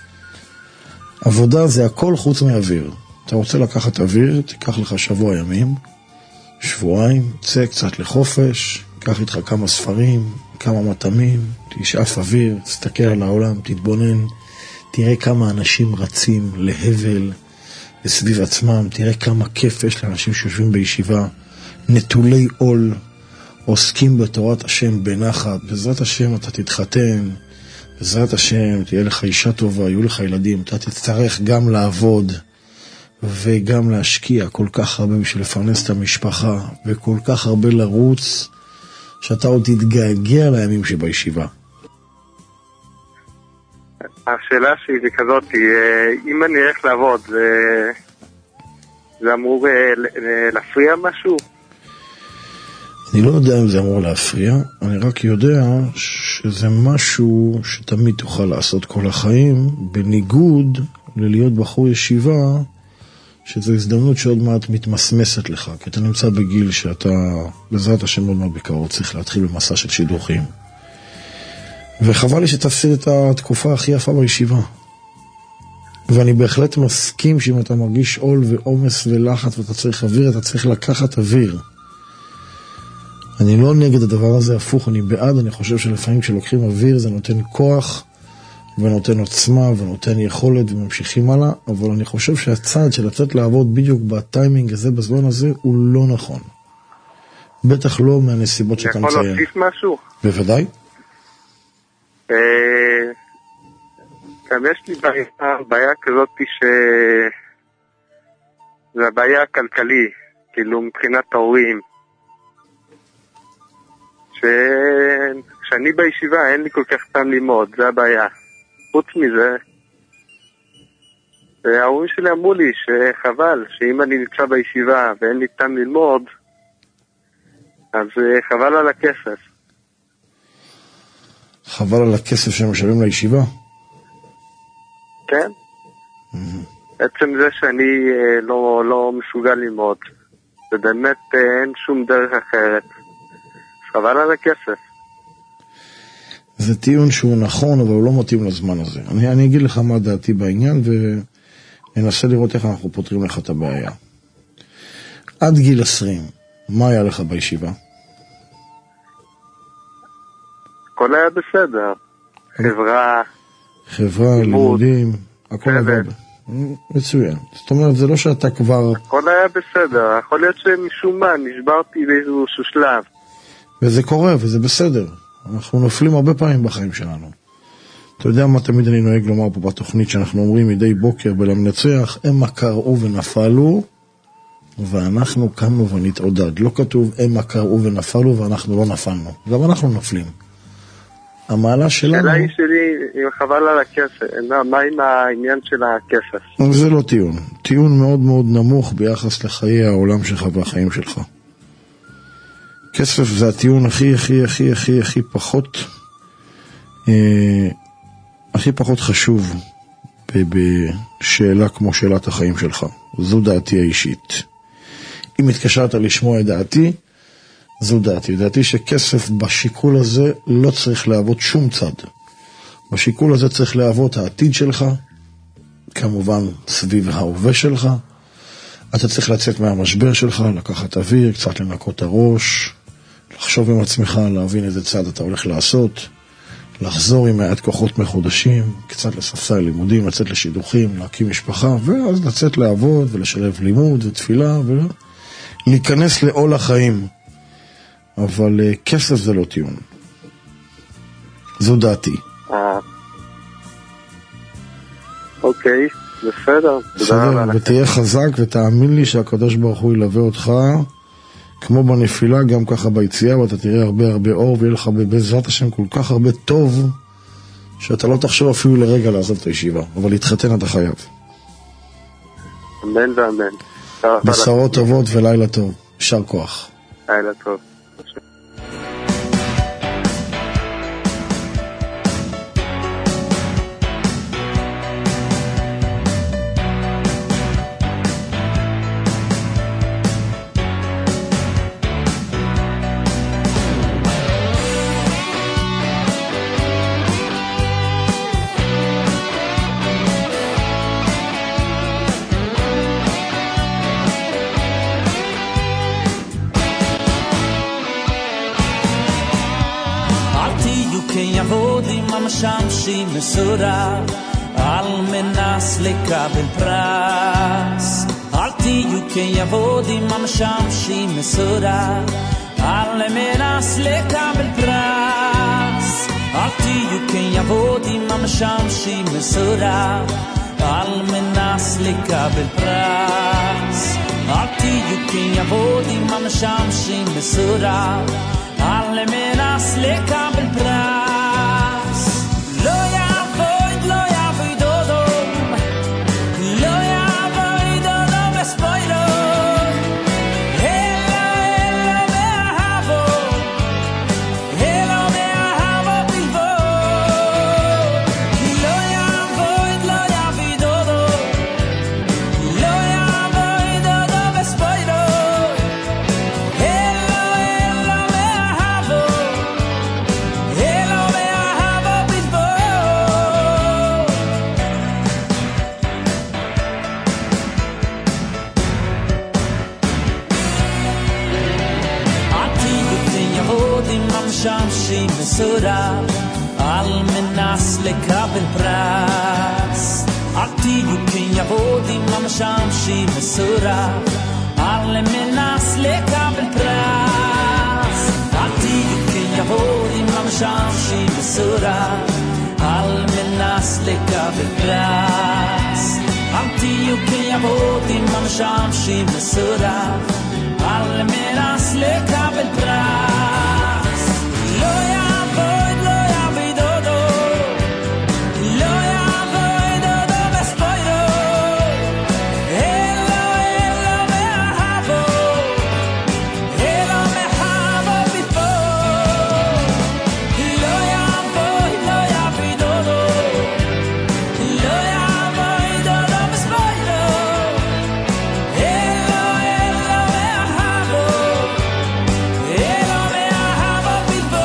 עבודה זה הכל חוץ מאוויר. אתה רוצה לקחת אוויר, תיקח לך שבוע ימים, שבועיים, צא קצת לחופש, קח איתך כמה ספרים, כמה מטעמים, תשאף אוויר, תסתכל על העולם, תתבונן, תראה כמה אנשים רצים להבל וסביב עצמם, תראה כמה כיף יש לאנשים שיושבים בישיבה, נטולי עול, עוסקים בתורת השם בנחת, בעזרת השם אתה תתחתן, בעזרת השם תהיה לך אישה טובה, יהיו לך ילדים, אתה תצטרך גם לעבוד וגם להשקיע כל כך הרבה בשביל לפרנס את המשפחה, וכל כך הרבה לרוץ, שאתה עוד תתגעגע לימים שבישיבה. השאלה שלי זה כזאת, אם אני הולך לעבוד, זה, זה אמור להפריע משהו? אני לא יודע אם זה אמור להפריע, אני רק יודע שזה משהו שתמיד תוכל לעשות כל החיים, בניגוד ללהיות בחור ישיבה, שזו הזדמנות שעוד מעט מתמסמסת לך, כי אתה נמצא בגיל שאתה, בעזרת השם עוד מעט בקרוב, צריך להתחיל במסע של שידוכים. וחבל לי שתפסיד את התקופה הכי יפה בישיבה. ואני בהחלט מסכים שאם אתה מרגיש עול ועומס ולחץ ואתה צריך אוויר, אתה צריך לקחת אוויר. אני לא נגד הדבר הזה, הפוך, אני בעד, אני חושב שלפעמים כשלוקחים אוויר זה נותן כוח ונותן עוצמה ונותן יכולת וממשיכים הלאה, אבל אני חושב שהצעד של לצאת לעבוד בדיוק בטיימינג הזה, בזמן הזה, הוא לא נכון. בטח לא מהנסיבות שאתה מציין. יכול להוסיף משהו? בוודאי. גם יש לי בעיה, בעיה כזאת ש... זה הבעיה הכלכלי, כאילו מבחינת ההורים. כשאני בישיבה אין לי כל כך טעם ללמוד, זה הבעיה. חוץ מזה, ההורים שלי אמרו לי שחבל, שאם אני נמצא בישיבה ואין לי טעם ללמוד, אז חבל על הכסף. חבל על הכסף שהם משלמים לישיבה? כן. עצם זה שאני לא, לא מסוגל ללמוד, ובאמת אין שום דרך אחרת. חבל על הכסף. זה טיעון שהוא נכון, אבל הוא לא מתאים לזמן הזה. אני, אני אגיד לך מה דעתי בעניין, וננסה לראות איך אנחנו פותרים לך את הבעיה. עד גיל עשרים, מה היה לך בישיבה? הכל היה בסדר. חברה, חברה, לימודים, הכל עבד. מצוין. זאת אומרת, זה לא שאתה כבר... הכל היה בסדר. יכול להיות שמשום מה נשברתי באיזשהו שלב. וזה קורה, וזה בסדר. אנחנו נופלים הרבה פעמים בחיים שלנו. אתה יודע מה תמיד אני נוהג לומר פה בתוכנית, שאנחנו אומרים מדי בוקר בלמנצח, הם קראו ונפלו, ואנחנו קמנו ונתעודד. לא כתוב, הם קראו ונפלו, ואנחנו לא נפלנו. גם אנחנו נופלים. המעלה שלנו... השאלה היא שלי, חבל על הכסף. מה עם העניין של הכסף? זה לא טיעון. טיעון מאוד מאוד נמוך ביחס לחיי העולם שלך והחיים שלך. כסף זה הטיעון הכי, הכי, הכי, הכי, הכי פחות, אה, הכי פחות חשוב בשאלה כמו שאלת החיים שלך. זו דעתי האישית. אם התקשרת לשמוע את דעתי, זו דעתי. דעתי שכסף בשיקול הזה לא צריך לעבוד שום צד. בשיקול הזה צריך לעבוד העתיד שלך, כמובן סביב ההווה שלך. אתה צריך לצאת מהמשבר שלך, לקחת אוויר, קצת לנקות הראש, לחשוב עם עצמך, להבין איזה צעד אתה הולך לעשות, לחזור עם מעט כוחות מחודשים, קצת לספסל לימודים, לצאת לשידוכים, להקים משפחה, ואז לצאת לעבוד ולשלב לימוד ותפילה, ולהיכנס לעול החיים. אבל כסף זה לא טיעון. זו דעתי. אוקיי, בסדר. בסדר, ותהיה חזק ותאמין לי שהקדוש ברוך הוא ילווה אותך כמו בנפילה, גם ככה ביציאה, ואתה תראה הרבה הרבה אור, ויהיה לך בעזרת השם כל כך הרבה טוב, שאתה לא תחשוב אפילו לרגע לעזוב את הישיבה, אבל להתחתן אתה חייב. אמן ואמן. בשורות טובות ולילה טוב. יישר כוח. לילה טוב. משמשים מסורה על מנס לקבל פרס אל תהיו כיבודים המשמשים מסורה על מנס לקבל פרס אל תהיו כיבודים המשמשים מסורה על מנס לקבל פרס אל תהיו כיבודים המשמשים מסורה על מנס לקבל פרס Hello מנס לקבל פרס אל תהיו כיעבודים המשמשים מסורה אל מנס לקבל פרס אל תהיו כיעבודים המשמשים מסורה אל מנס לקבל פרס אל תהיו כיעבודים המשמשים מסורה אל מנס לקבל פרס לא יעבוד לא יעבוד אותו לא יעבוד אותו בספוירו אלו אלו מאהבו אלו מאהבו בפה לא יעבוד לא יעבוד אותו לא יעבוד אותו בספוירו אלו אלו מאהבו אלו מאהבו בפה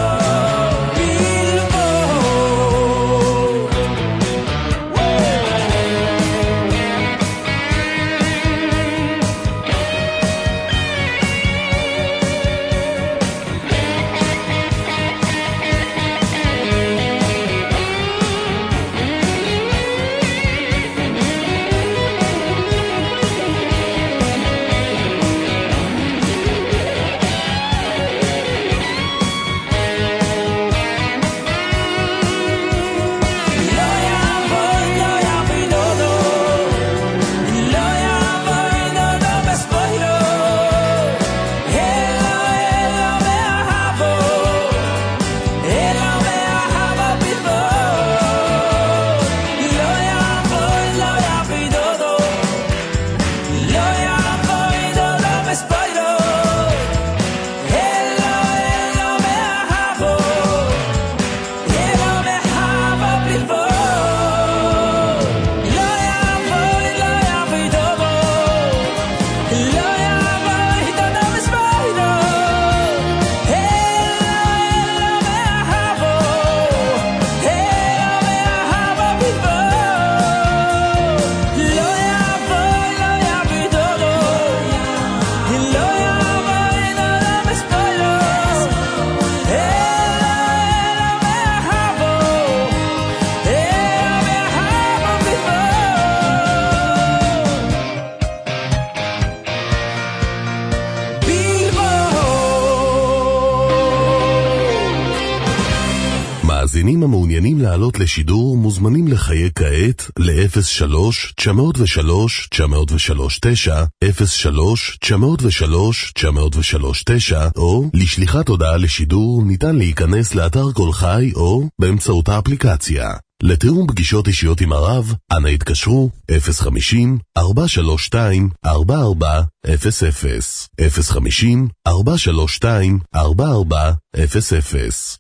מאזינים המעוניינים לעלות לשידור מוזמנים לחייג כעת ל-אפס שלוש תשע אפס שלוש תשע אפס שלוש תשע, אפס שלוש תשע אפס שלוש תשע אפס שלוש תשע, או לשליחת הודעה לשידור ניתן להיכנס לאתר כל חי או באמצעות האפליקציה. לתיאום פגישות אישיות עם הרב, אנא התקשרו אפס חמישים ארבע שלוש שתיים ארבע ארבע אפס אפס, אפס חמישים ארבע שלוש שתיים ארבע ארבע אפס אפס.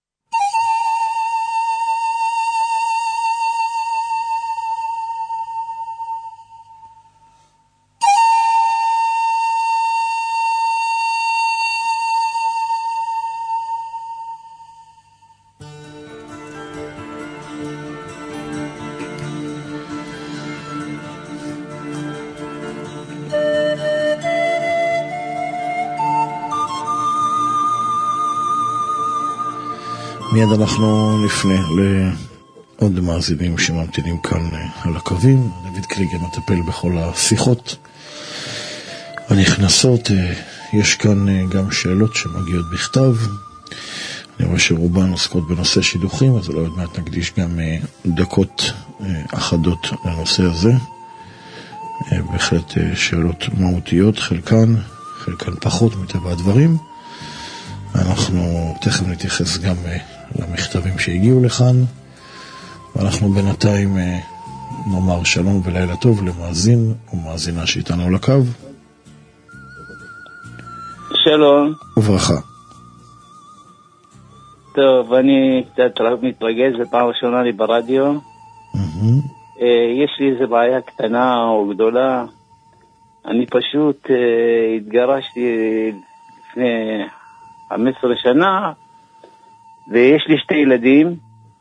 מיד אנחנו נפנה לעוד מאזינים שממתינים כאן על הקווים. דוד קליגר מטפל בכל השיחות הנכנסות. יש כאן גם שאלות שמגיעות בכתב. אני רואה שרובן עוסקות בנושא שידוכים, אז אולי עוד מעט נקדיש גם דקות אחדות לנושא הזה. בהחלט שאלות מהותיות, חלקן, חלקן פחות מטבע הדברים. אנחנו תכף נתייחס גם למכתבים שהגיעו לכאן, ואנחנו בינתיים נאמר שלום ולילה טוב למאזין ומאזינה שאיתנו על הקו. שלום. וברכה. טוב, אני קצת מתרגש, זה פעם ראשונה לי ברדיו. Mm-hmm. יש לי איזו בעיה קטנה או גדולה. אני פשוט התגרשתי לפני חמש עשרה שנה, ויש לי שתי ילדים,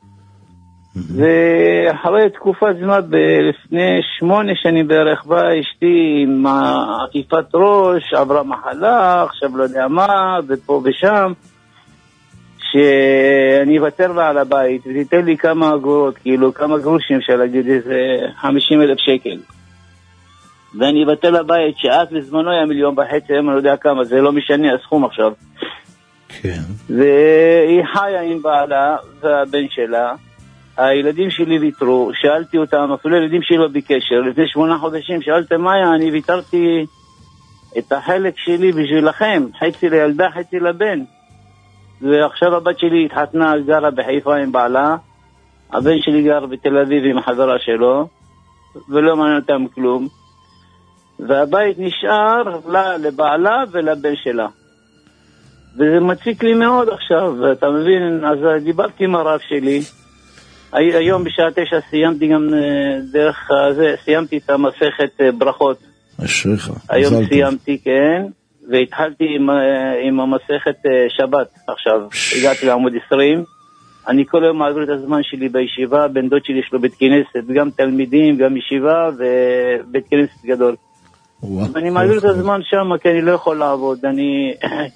ואחרי תקופת זמן, לפני שמונה שנים בערך באה אשתי עם עקיפת ראש, עברה מחלה, עכשיו לא יודע מה, ופה ושם, שאני אוותר לה על הבית, ותיתן לי כמה אגורות, כאילו כמה גרושים, אפשר להגיד, איזה חמישים אלף שקל. ואני אוותר לבית, שאז בזמנו היה מיליון וחצי, אני לא יודע כמה, זה לא משנה הסכום עכשיו. כן. והיא חיה עם בעלה והבן שלה, הילדים שלי ויתרו, שאלתי אותם, אפילו הילדים שלי לא בקשר, לפני שמונה חודשים, שאלתם מאיה, אני ויתרתי את החלק שלי בשבילכם, חצי לילדה, חצי לבן. ועכשיו הבת שלי התחתנה, גרה בחיפה עם בעלה, הבן שלי גר בתל אביב עם החברה שלו, ולא מעניין אותם כלום. והבית נשאר לה, לבעלה ולבן שלה. וזה מציק לי מאוד עכשיו, אתה מבין? אז דיברתי עם הרב שלי, היום בשעה תשע סיימתי גם דרך זה, סיימתי את המסכת ברכות. אשריך. היום סיימתי, כן, והתחלתי עם, עם המסכת שבת עכשיו. הגעתי לעמוד עשרים. אני כל היום מעביר את הזמן שלי בישיבה, בן דוד שלי יש לו בית כנסת, גם תלמידים, גם ישיבה ובית כנסת גדול. ואני מעביר את הזמן שם, כי אני לא יכול לעבוד. אני,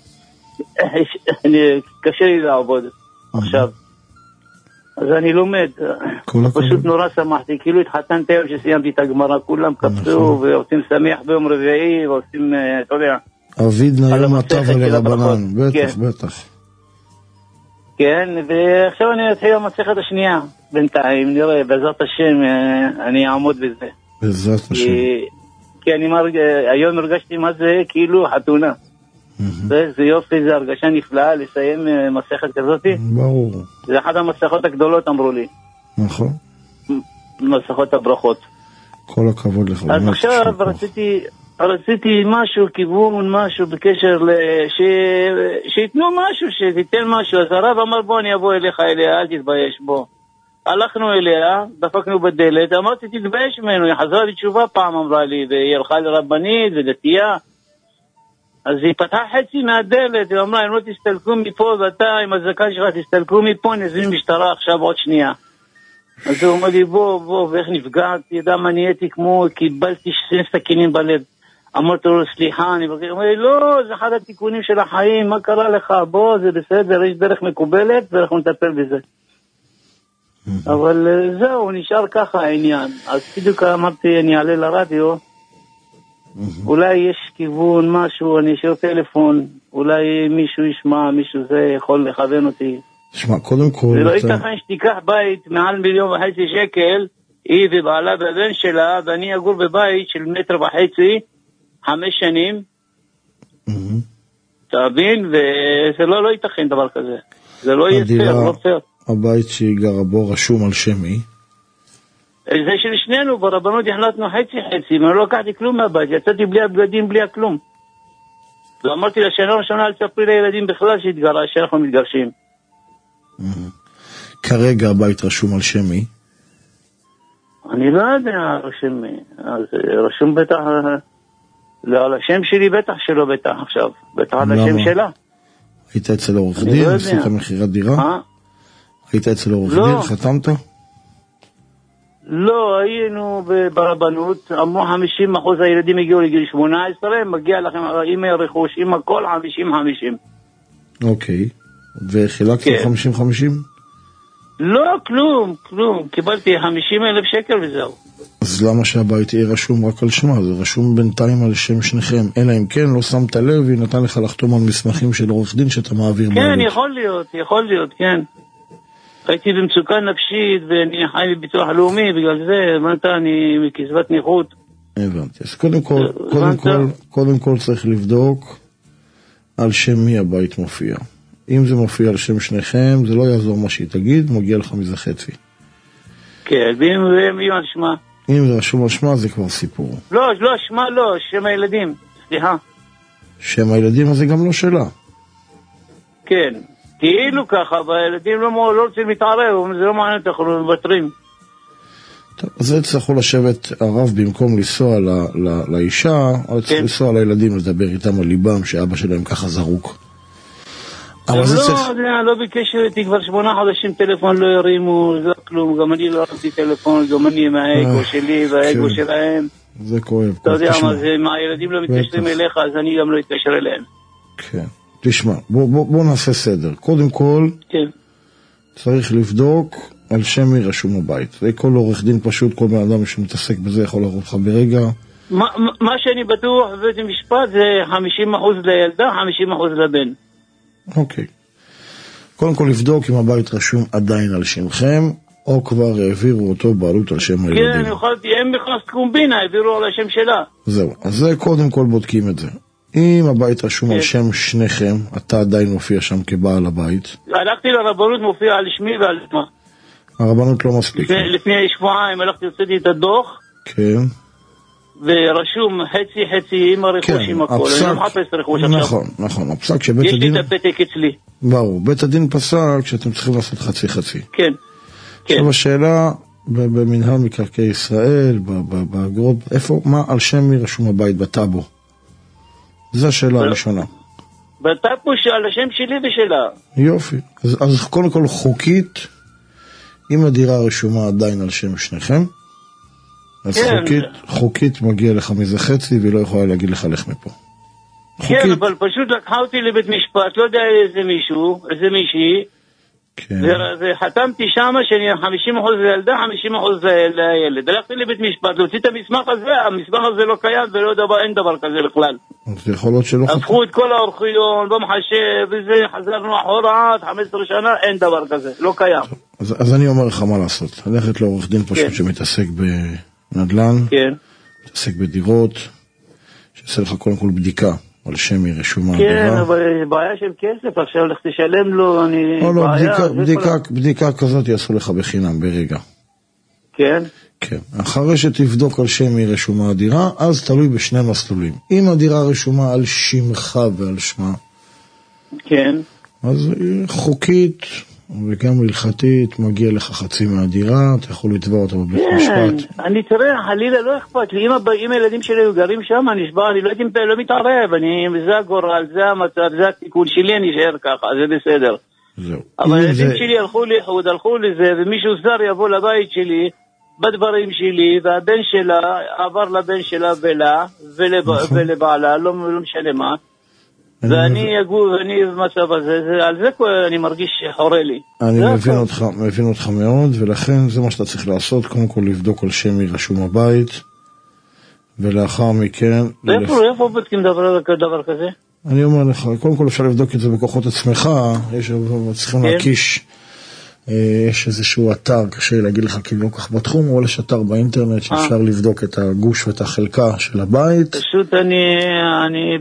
אני קשה לי לעבוד עכשיו. אז אני לומד, פשוט נורא שמחתי, כאילו התחתנתי היום שסיימתי את הגמרא, כולם קפצו ועושים שמח ביום רביעי ועושים, אתה יודע, אביד נעים אתה ולרבנן, בטח, בטח. כן, ועכשיו אני אתחיל המסכת השנייה, בינתיים, נראה, בעזרת השם אני אעמוד בזה. בעזרת השם. כי אני היום הרגשתי מה זה כאילו חתונה. זה יופי, זה הרגשה נפלאה לסיים מסכת כזאת. ברור. זה אחת המסכות הגדולות אמרו לי. נכון. מסכות הברכות. כל הכבוד לך. אז עכשיו רציתי, רציתי משהו, כיוון, משהו בקשר לש... שיתנו משהו, שתיתן משהו. אז הרב אמר בוא אני אבוא אליך אליה, אל תתבייש בו. הלכנו אליה, דפקנו בדלת, אמרתי תתבייש ממנו, היא חזרה לי תשובה פעם אמרה לי, והיא הלכה לרבנית ודתייה. אז היא פתחה חצי מהדלת, היא אמרה, אם לא תסתלקו מפה, ואתה עם הזקן שלך תסתלקו מפה, נזמין משטרה עכשיו עוד שנייה. אז הוא אומר לי, בוא, בוא, ואיך נפגעתי, ידע מה נהייתי כמו, קיבלתי שני סכינים בלב. אמרתי לו, סליחה, אני בקר, אמר לי, לא, זה אחד התיקונים של החיים, מה קרה לך? בוא, זה בסדר, יש דרך מקובלת, ואנחנו נטפל בזה. אבל זהו, נשאר ככה העניין. אז בדיוק אמרתי, אני אעלה לרדיו, אולי יש כיוון, משהו, אני אשאר טלפון, אולי מישהו ישמע, מישהו זה יכול לכוון אותי. תשמע, קודם כל... זה לא ייתכן שתיקח בית מעל מיליון וחצי שקל, היא ובעלה והבן שלה, ואני אגור בבית של מטר וחצי, חמש שנים, תבין, וזה לא, לא ייתכן דבר כזה. זה לא יהיה פייר, לא פייר. הבית שהיא גרה בו רשום על שמי. זה של שנינו, ברבנות החלטנו חצי חצי, ואני לא לקחתי כלום מהבית, יצאתי בלי הבגדים, בלי הכלום. ואמרתי לה, שנה ראשונה אל תספרי לילדים בכלל שהתגרה, שאנחנו מתגרשים. כרגע הבית רשום על שמי? אני לא יודע, רשום, אז רשום בטח, לא, על השם שלי בטח שלא בטח עכשיו, בטח על השם שלה. היית אצל עורך דין, עשית מחירת דירה? היית אצל עורך דין, חתמת? לא, היינו ברבנות, אמרו חמישים אחוז הילדים הגיעו לגיל שמונה עשרה, מגיע לכם עם הרכוש, עם הכל חמישים חמישים. אוקיי, וחילקתם חמישים חמישים? לא, כלום, כלום, קיבלתי חמישים אלף שקל וזהו. אז למה שהבית יהיה רשום רק על שמה? זה רשום בינתיים על שם שניכם, אלא אם כן לא שמת לב, היא נתן לך לחתום על מסמכים של עורך דין שאתה מעביר בעלות. כן, יכול להיות, יכול להיות, כן. הייתי במצוקה נפשית ואני חי בביטוח הלאומי, בגלל זה, אמרת, אני מקצבת נכות. הבנתי, אז קודם כל, קודם כל, קודם כל צריך לבדוק על שם מי הבית מופיע. אם זה מופיע על שם שניכם, זה לא יעזור מה שהיא תגיד, מגיע לך מזה חצי. כן, ואם זה על שמה? אם זה רשום על שמה, זה כבר סיפור. לא, לא, שמה לא, שם הילדים, סליחה. שם הילדים הזה גם לא שלה. כן. כאילו ככה, והילדים לא, לא רוצים להתערב, זה לא מעניין, אנחנו מבטרים. טוב, אז זה צריכו לשבת הרב במקום לנסוע ל, ל, לאישה, או צריך כן. לנסוע לילדים, לדבר איתם על ליבם, שאבא שלהם ככה זרוק. אבל לא, צריך... זה לא בקשר איתי, כבר שמונה חודשים טלפון לא ירימו, זה כלום, גם אני לא ראיתי טלפון, גם אני עם האגו שלי והאגו כן. שלהם. זה כואב. אתה יודע מה זה, מה הילדים לא מתקשרים אליך, אז אני גם לא אתקשר אליהם. כן. תשמע, בוא, בוא, בוא נעשה סדר. קודם כל, כן. צריך לבדוק על שם מי רשום הבית. זה כל עורך דין פשוט, כל בן אדם שמתעסק בזה יכול לראות לך ברגע. מה, מה שאני בטוח בבית המשפט זה חמישים אחוז לילדה, חמישים אחוז לבן. אוקיי. קודם כל לבדוק אם הבית רשום עדיין על שמכם, או כבר העבירו אותו בעלות על שם הילדים. כן, יכולתי, הם בכנסת קומבינה, העבירו על השם שלה. זהו, אז זה קודם כל בודקים את זה. אם הבית רשום כן. על שם שניכם, אתה עדיין מופיע שם כבעל הבית. הלכתי לרבנות, מופיע על שמי ועל שמה. הרבנות לא מספיק. לפני, לפני שבועיים הלכתי לצאתי את הדוח. כן. ורשום חצי חצי עם הרכוש, כן, עם הכל. הפסק, אני לא מחפש רכוש נכון, עכשיו. נכון, נכון. הפסק שבית יש הדין... לי את הפתק אצלי. ברור, בית הדין פסק שאתם צריכים לעשות חצי חצי. כן. עכשיו השאלה, במנהל מקרקעי ישראל, באגרות, איפה, מה על שם מי רשום הבית בטאבו? זו השאלה הראשונה. בטאבו שעל השם שלי ושלה. יופי. אז, אז קודם כל חוקית, אם הדירה הרשומה עדיין על שם שניכם, אז כן. חוקית, חוקית מגיע לך מזה חצי, והיא לא יכולה להגיד לך לך מפה. כן, חוקית... אבל פשוט לקחה אותי לבית משפט, לא יודע איזה מישהו, איזה מישהי, כן. וחתמתי שמה שאני חמישים אחוז לילדה, חמישים אחוז לילד. הלכתי לבית משפט, להוציא את המסמך הזה, המסמך הזה לא קיים ולא דבר, אין דבר כזה בכלל. זה יכול להיות שלא חתום. הפכו את כל האורחיון, במחשב, וזה, חזרנו אחורה, חמש עשרה שנה, אין דבר כזה, לא קיים. אז, אז אני אומר לך מה לעשות. ללכת לעורך דין פשוט כן. שמתעסק בנדל"ן, כן. מתעסק בדירות, שעושה לך קודם כל בדיקה. על שם היא רשומה. כן, אבל בעיה של כסף, עכשיו לך תשלם לו, אני... לא, לא, בדיקה, בדיקה, בדיקה כזאת יעשו לך בחינם, ברגע. כן? כן. אחרי שתבדוק על שם היא רשומה הדירה, אז תלוי בשני מסלולים. אם הדירה רשומה על שמך ועל שמה, כן. אז חוקית וגם הלכתית מגיע לך חצי מהדירה, אתה יכול לתבוע אותה בבית משפט. כן, אני תראה, חלילה לא אכפת לי, אם הילדים שלי גרים שם, אני נשבע, אני לא מתערב, זה הגורל, זה המצב, זה התיקון שלי, אני אשאר ככה, זה בסדר. אבל הילדים שלי הלכו לחוד, הלכו לזה, ומישהו זר יבוא לבית שלי, בדברים שלי, והבן שלה עבר לבן שלה ולה, ולבעלה, לא משנה מה. ואני אגור, ואני במצב הזה, על זה אני מרגיש חורה לי. אני מבין אותך, מבין אותך מאוד, ולכן זה מה שאתה צריך לעשות, קודם כל לבדוק על שם מי רשום הבית, ולאחר מכן... איפה בודקים דבר כזה? אני אומר לך, קודם כל אפשר לבדוק את זה בכוחות עצמך, צריכים להקיש, יש איזשהו אתר, קשה להגיד לך כי לא כך בתחום, אבל יש אתר באינטרנט שאפשר לבדוק את הגוש ואת החלקה של הבית. פשוט אני, אני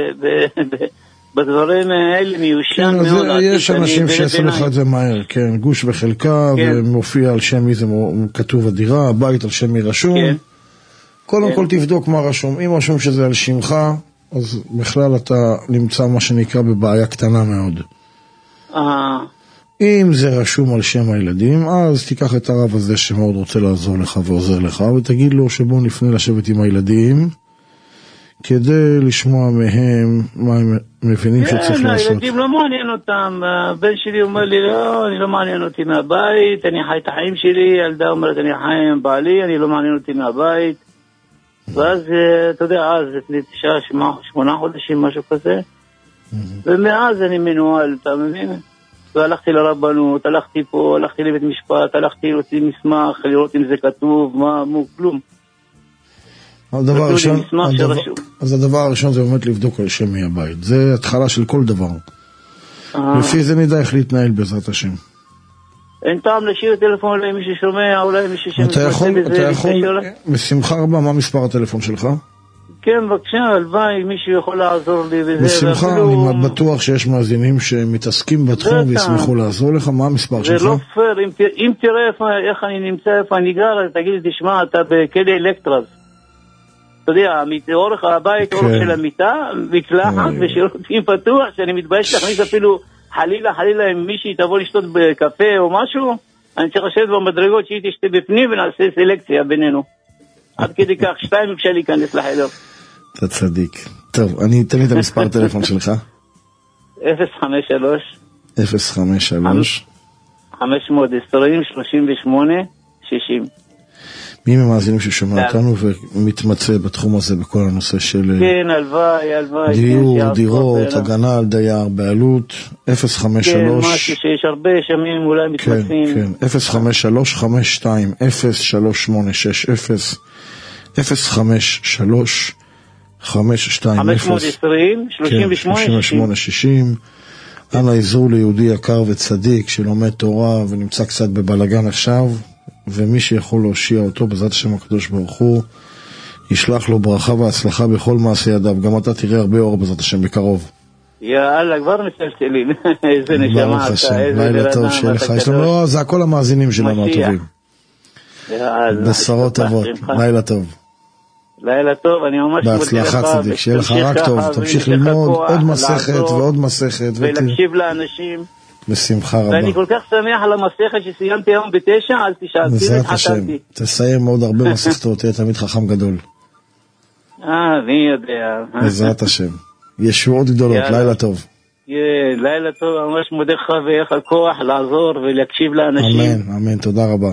בדברים האלה מיושן מאוד. יש אנשים שעשו לך את זה מהר, כן, גוש וחלקה, ומופיע על שם מי זה כתוב הדירה, הבית על שם מי רשום. קודם כל תבדוק מה רשום, אם רשום שזה על שמך, אז בכלל אתה נמצא מה שנקרא בבעיה קטנה מאוד. אה... אם זה רשום על שם הילדים, אז תיקח את הרב הזה שמאוד רוצה לעזור לך ועוזר לך, ותגיד לו שבוא נפנה לשבת עם הילדים, כדי לשמוע מהם מה הם מבינים שצריך כן, לעשות. הילדים לא מעניין אותם, הבן שלי אומר לי, לא, אני לא מעניין אותי מהבית, אני חי את החיים שלי, ילדה אומרת, אני חי עם בעלי, אני לא מעניין אותי מהבית, ואז, אתה יודע, אז לפני תשעה, שמונה חודשים, משהו כזה, ומאז אני מנוהל, אתה מבין? והלכתי לרבנות, הלכתי פה, הלכתי לבית משפט, הלכתי להוציא מסמך, לראות אם זה כתוב, מה, מו, כלום. הדבר הראשון, הדבר, אז הדבר הראשון זה באמת לבדוק על שם מי הבית. זה התחלה של כל דבר. לפי זה נדע איך להתנהל בעזרת השם. אין טעם לשאיר טלפון אולי מי ששומע, אולי מי ששומע. אתה יכול, אתה יכול, בשמחה רבה, מה מספר הטלפון שלך? כן, בבקשה, הלוואי, מישהו יכול לעזור לי וזה. בשמחה, אני בטוח שיש מאזינים שמתעסקים בתחום וישמחו לעזור לך. מה המספר שלך? זה לא פייר, אם תראה איך אני נמצא, איפה אני גר, תגיד, תשמע, אתה בכלא אלקטרז. אתה יודע, אורך הבית, אורך של המיטה, מקלחת ושירותים פתוח, שאני מתבייש להכניס אפילו חלילה, חלילה, אם מישהי תבוא לשתות בקפה או משהו, אני צריך לשבת במדרגות שהיא תשתה בפנים ונעשה סלקציה בינינו. עד כדי כך, שתיים אפשר להיכנס לחדר. אתה צדיק. טוב, אני אתן לי את המספר טלפון שלך. אפס חמש שלוש אפס חמש שלוש חמש מאות עשרים שלושים ושמונה שישים. מי ממאזינים ששומע אותנו ומתמצא בתחום הזה בכל הנושא של כן, הלוואי, הלוואי. דיור, דירות, הגנה על דייר, בעלות, אפס חמש שלוש. כן, משהו שיש הרבה שמים אולי מתמצאים. כן, כן, אפס חמש שלוש חמש שתיים אפס שלוש שמונה שש אפס, אפס חמש שלוש חמש שתיים אפס חמש עשרים שלושים ושמונה שישים. אנא עזרו ליהודי יקר וצדיק שלומד תורה ונמצא קצת בבלגן עכשיו, ומי שיכול להושיע אותו בעזרת השם הקדוש ברוך הוא ישלח לו ברכה והצלחה בכל מעשה ידיו. גם אתה תראה הרבה אור בעזרת השם בקרוב. יאללה, כבר מסלסלים. איזה נשמה אתה, איזה לילה טוב שיהיה לך. יש לנו, זה הכל המאזינים שלנו הטובים. בשורות טובות, לילה טוב. לילה טוב, אני ממש מודה לך. בהצלחה צדיק, שיהיה לך רק טוב. תמשיך ללמוד עוד מסכת ועוד מסכת. ולהקשיב לאנשים. בשמחה רבה. ואני כל כך שמח על המסכת שסיימתי היום בתשע, אל תשאל, בעזרת השם. תסיים עוד הרבה מסכתות, תהיה תמיד חכם גדול. אה, אני יודע. בעזרת השם. ישועות גדולות, לילה טוב. לילה טוב, ממש מודה לך ואיך הכוח לעזור ולהקשיב לאנשים. אמן, אמן, תודה רבה.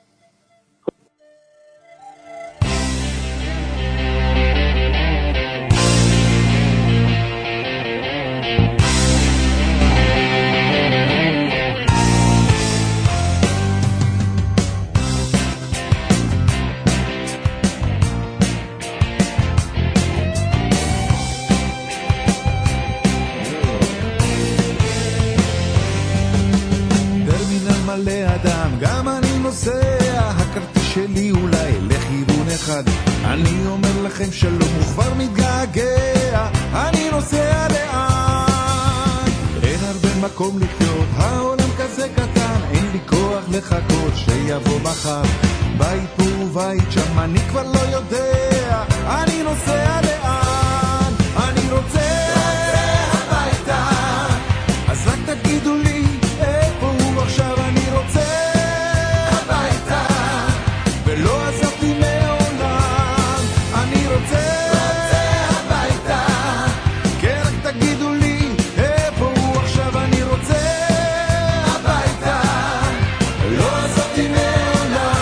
אני אומר לכם שלום, הוא כבר מתגעגע, אני נוסע לאן? אין הרבה מקום לחיות, העולם כזה קטן, אין לי כוח לחכות שיבוא מחר. בית פה ובית שם, אני כבר לא יודע, אני נוסע לאן? אני רוצה הביתה, אז רק תגידו לי איפה הוא עכשיו. אני רוצה הביתה, ולא עזבתי מעולם. אני רוצה הביתה, כן רק תגידו לי איפה הוא עכשיו. אני רוצה הביתה, לא עזבתי מעולם.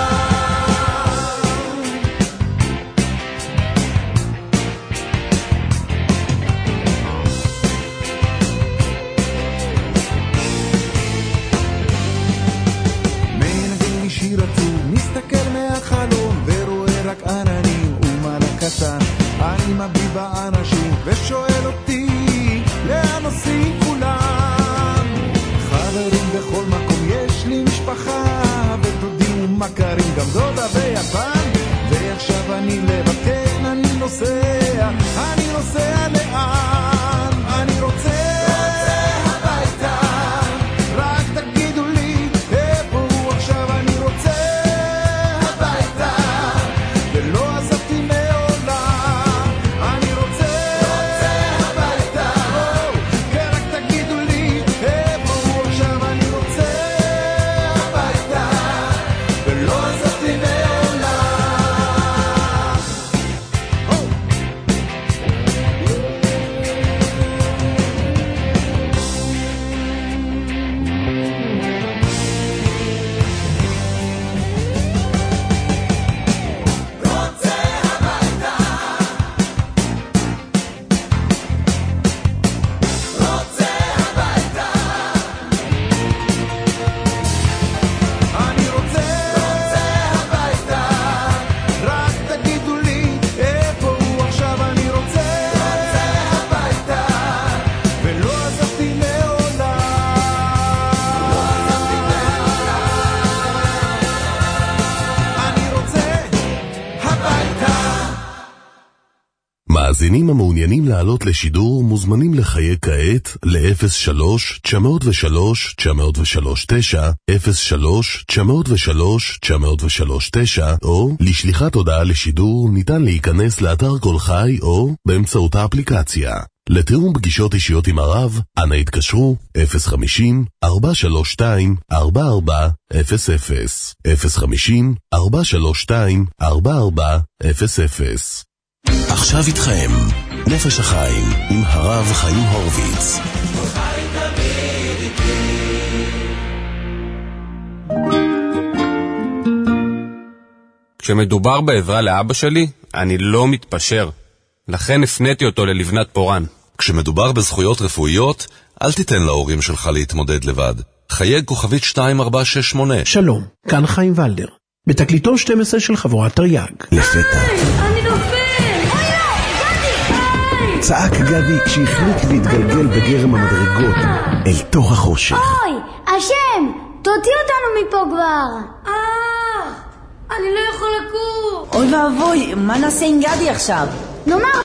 מנגן לי שיר עצוב, מסתכל מהחלום ורואה רק עננים ומעלה קטן. אני מביט באנשים ושואל אותי לאן נוסעים כולם. חברים בכל מקום, יש לי משפחה ודודים ומכרים, גם דודה ביפן. ועכשיו אני לבד, כן אני נוסע, אני נוסע לאן? אני רוצה הביתה, רק תגידו לי איפה הוא עכשיו. אני רוצה הביתה, ולא עזבתי מעולם. אני רוצה הביתה, כן רק תגידו לי איפה הוא עכשיו. אני רוצה הביתה, ולא עזבתי מעולם. מאזינים המעוניינים לעלות לשידור מוזמנים לחייג כעת ל-אפס שלוש תשע שלוש תשע שלוש תשע, אפס שלוש תשע שלוש תשע שלוש תשע, או לשליחת הודעה לשידור ניתן להיכנס לאתר כל חי או באמצעות האפליקציה. לתיאום פגישות אישיות עם הרב, אנא התקשרו אפס חמישים ארבע שלוש שתיים ארבע ארבע אפס אפס, אפס חמישים ארבע שלוש שתיים ארבע ארבע אפס אפס. עכשיו איתכם, נפש החיים עם הרב חיים הורוביץ. כשמדובר בעזרה לאבא שלי, אני לא מתפשר. לכן הפניתי אותו ללבנת פורן. כשמדובר בזכויות רפואיות, אל תיתן להורים שלך להתמודד לבד. חייג כוכבית שתיים ארבע שש שמונה. שלום, כאן חיים ולדר. בתקליטו שתים עשרה של חבורת תרי"ג. לפתע. אני נופל! אוי לא! גדי! צעק גדי כשהחליק והתגלגל בגרם המדרגות אל תוך החושך. אוי! השם! תוציא אותנו מפה כבר! אה! אני לא יכול לקום! אוי ואבוי, מה נעשה עם גדי עכשיו? נאמר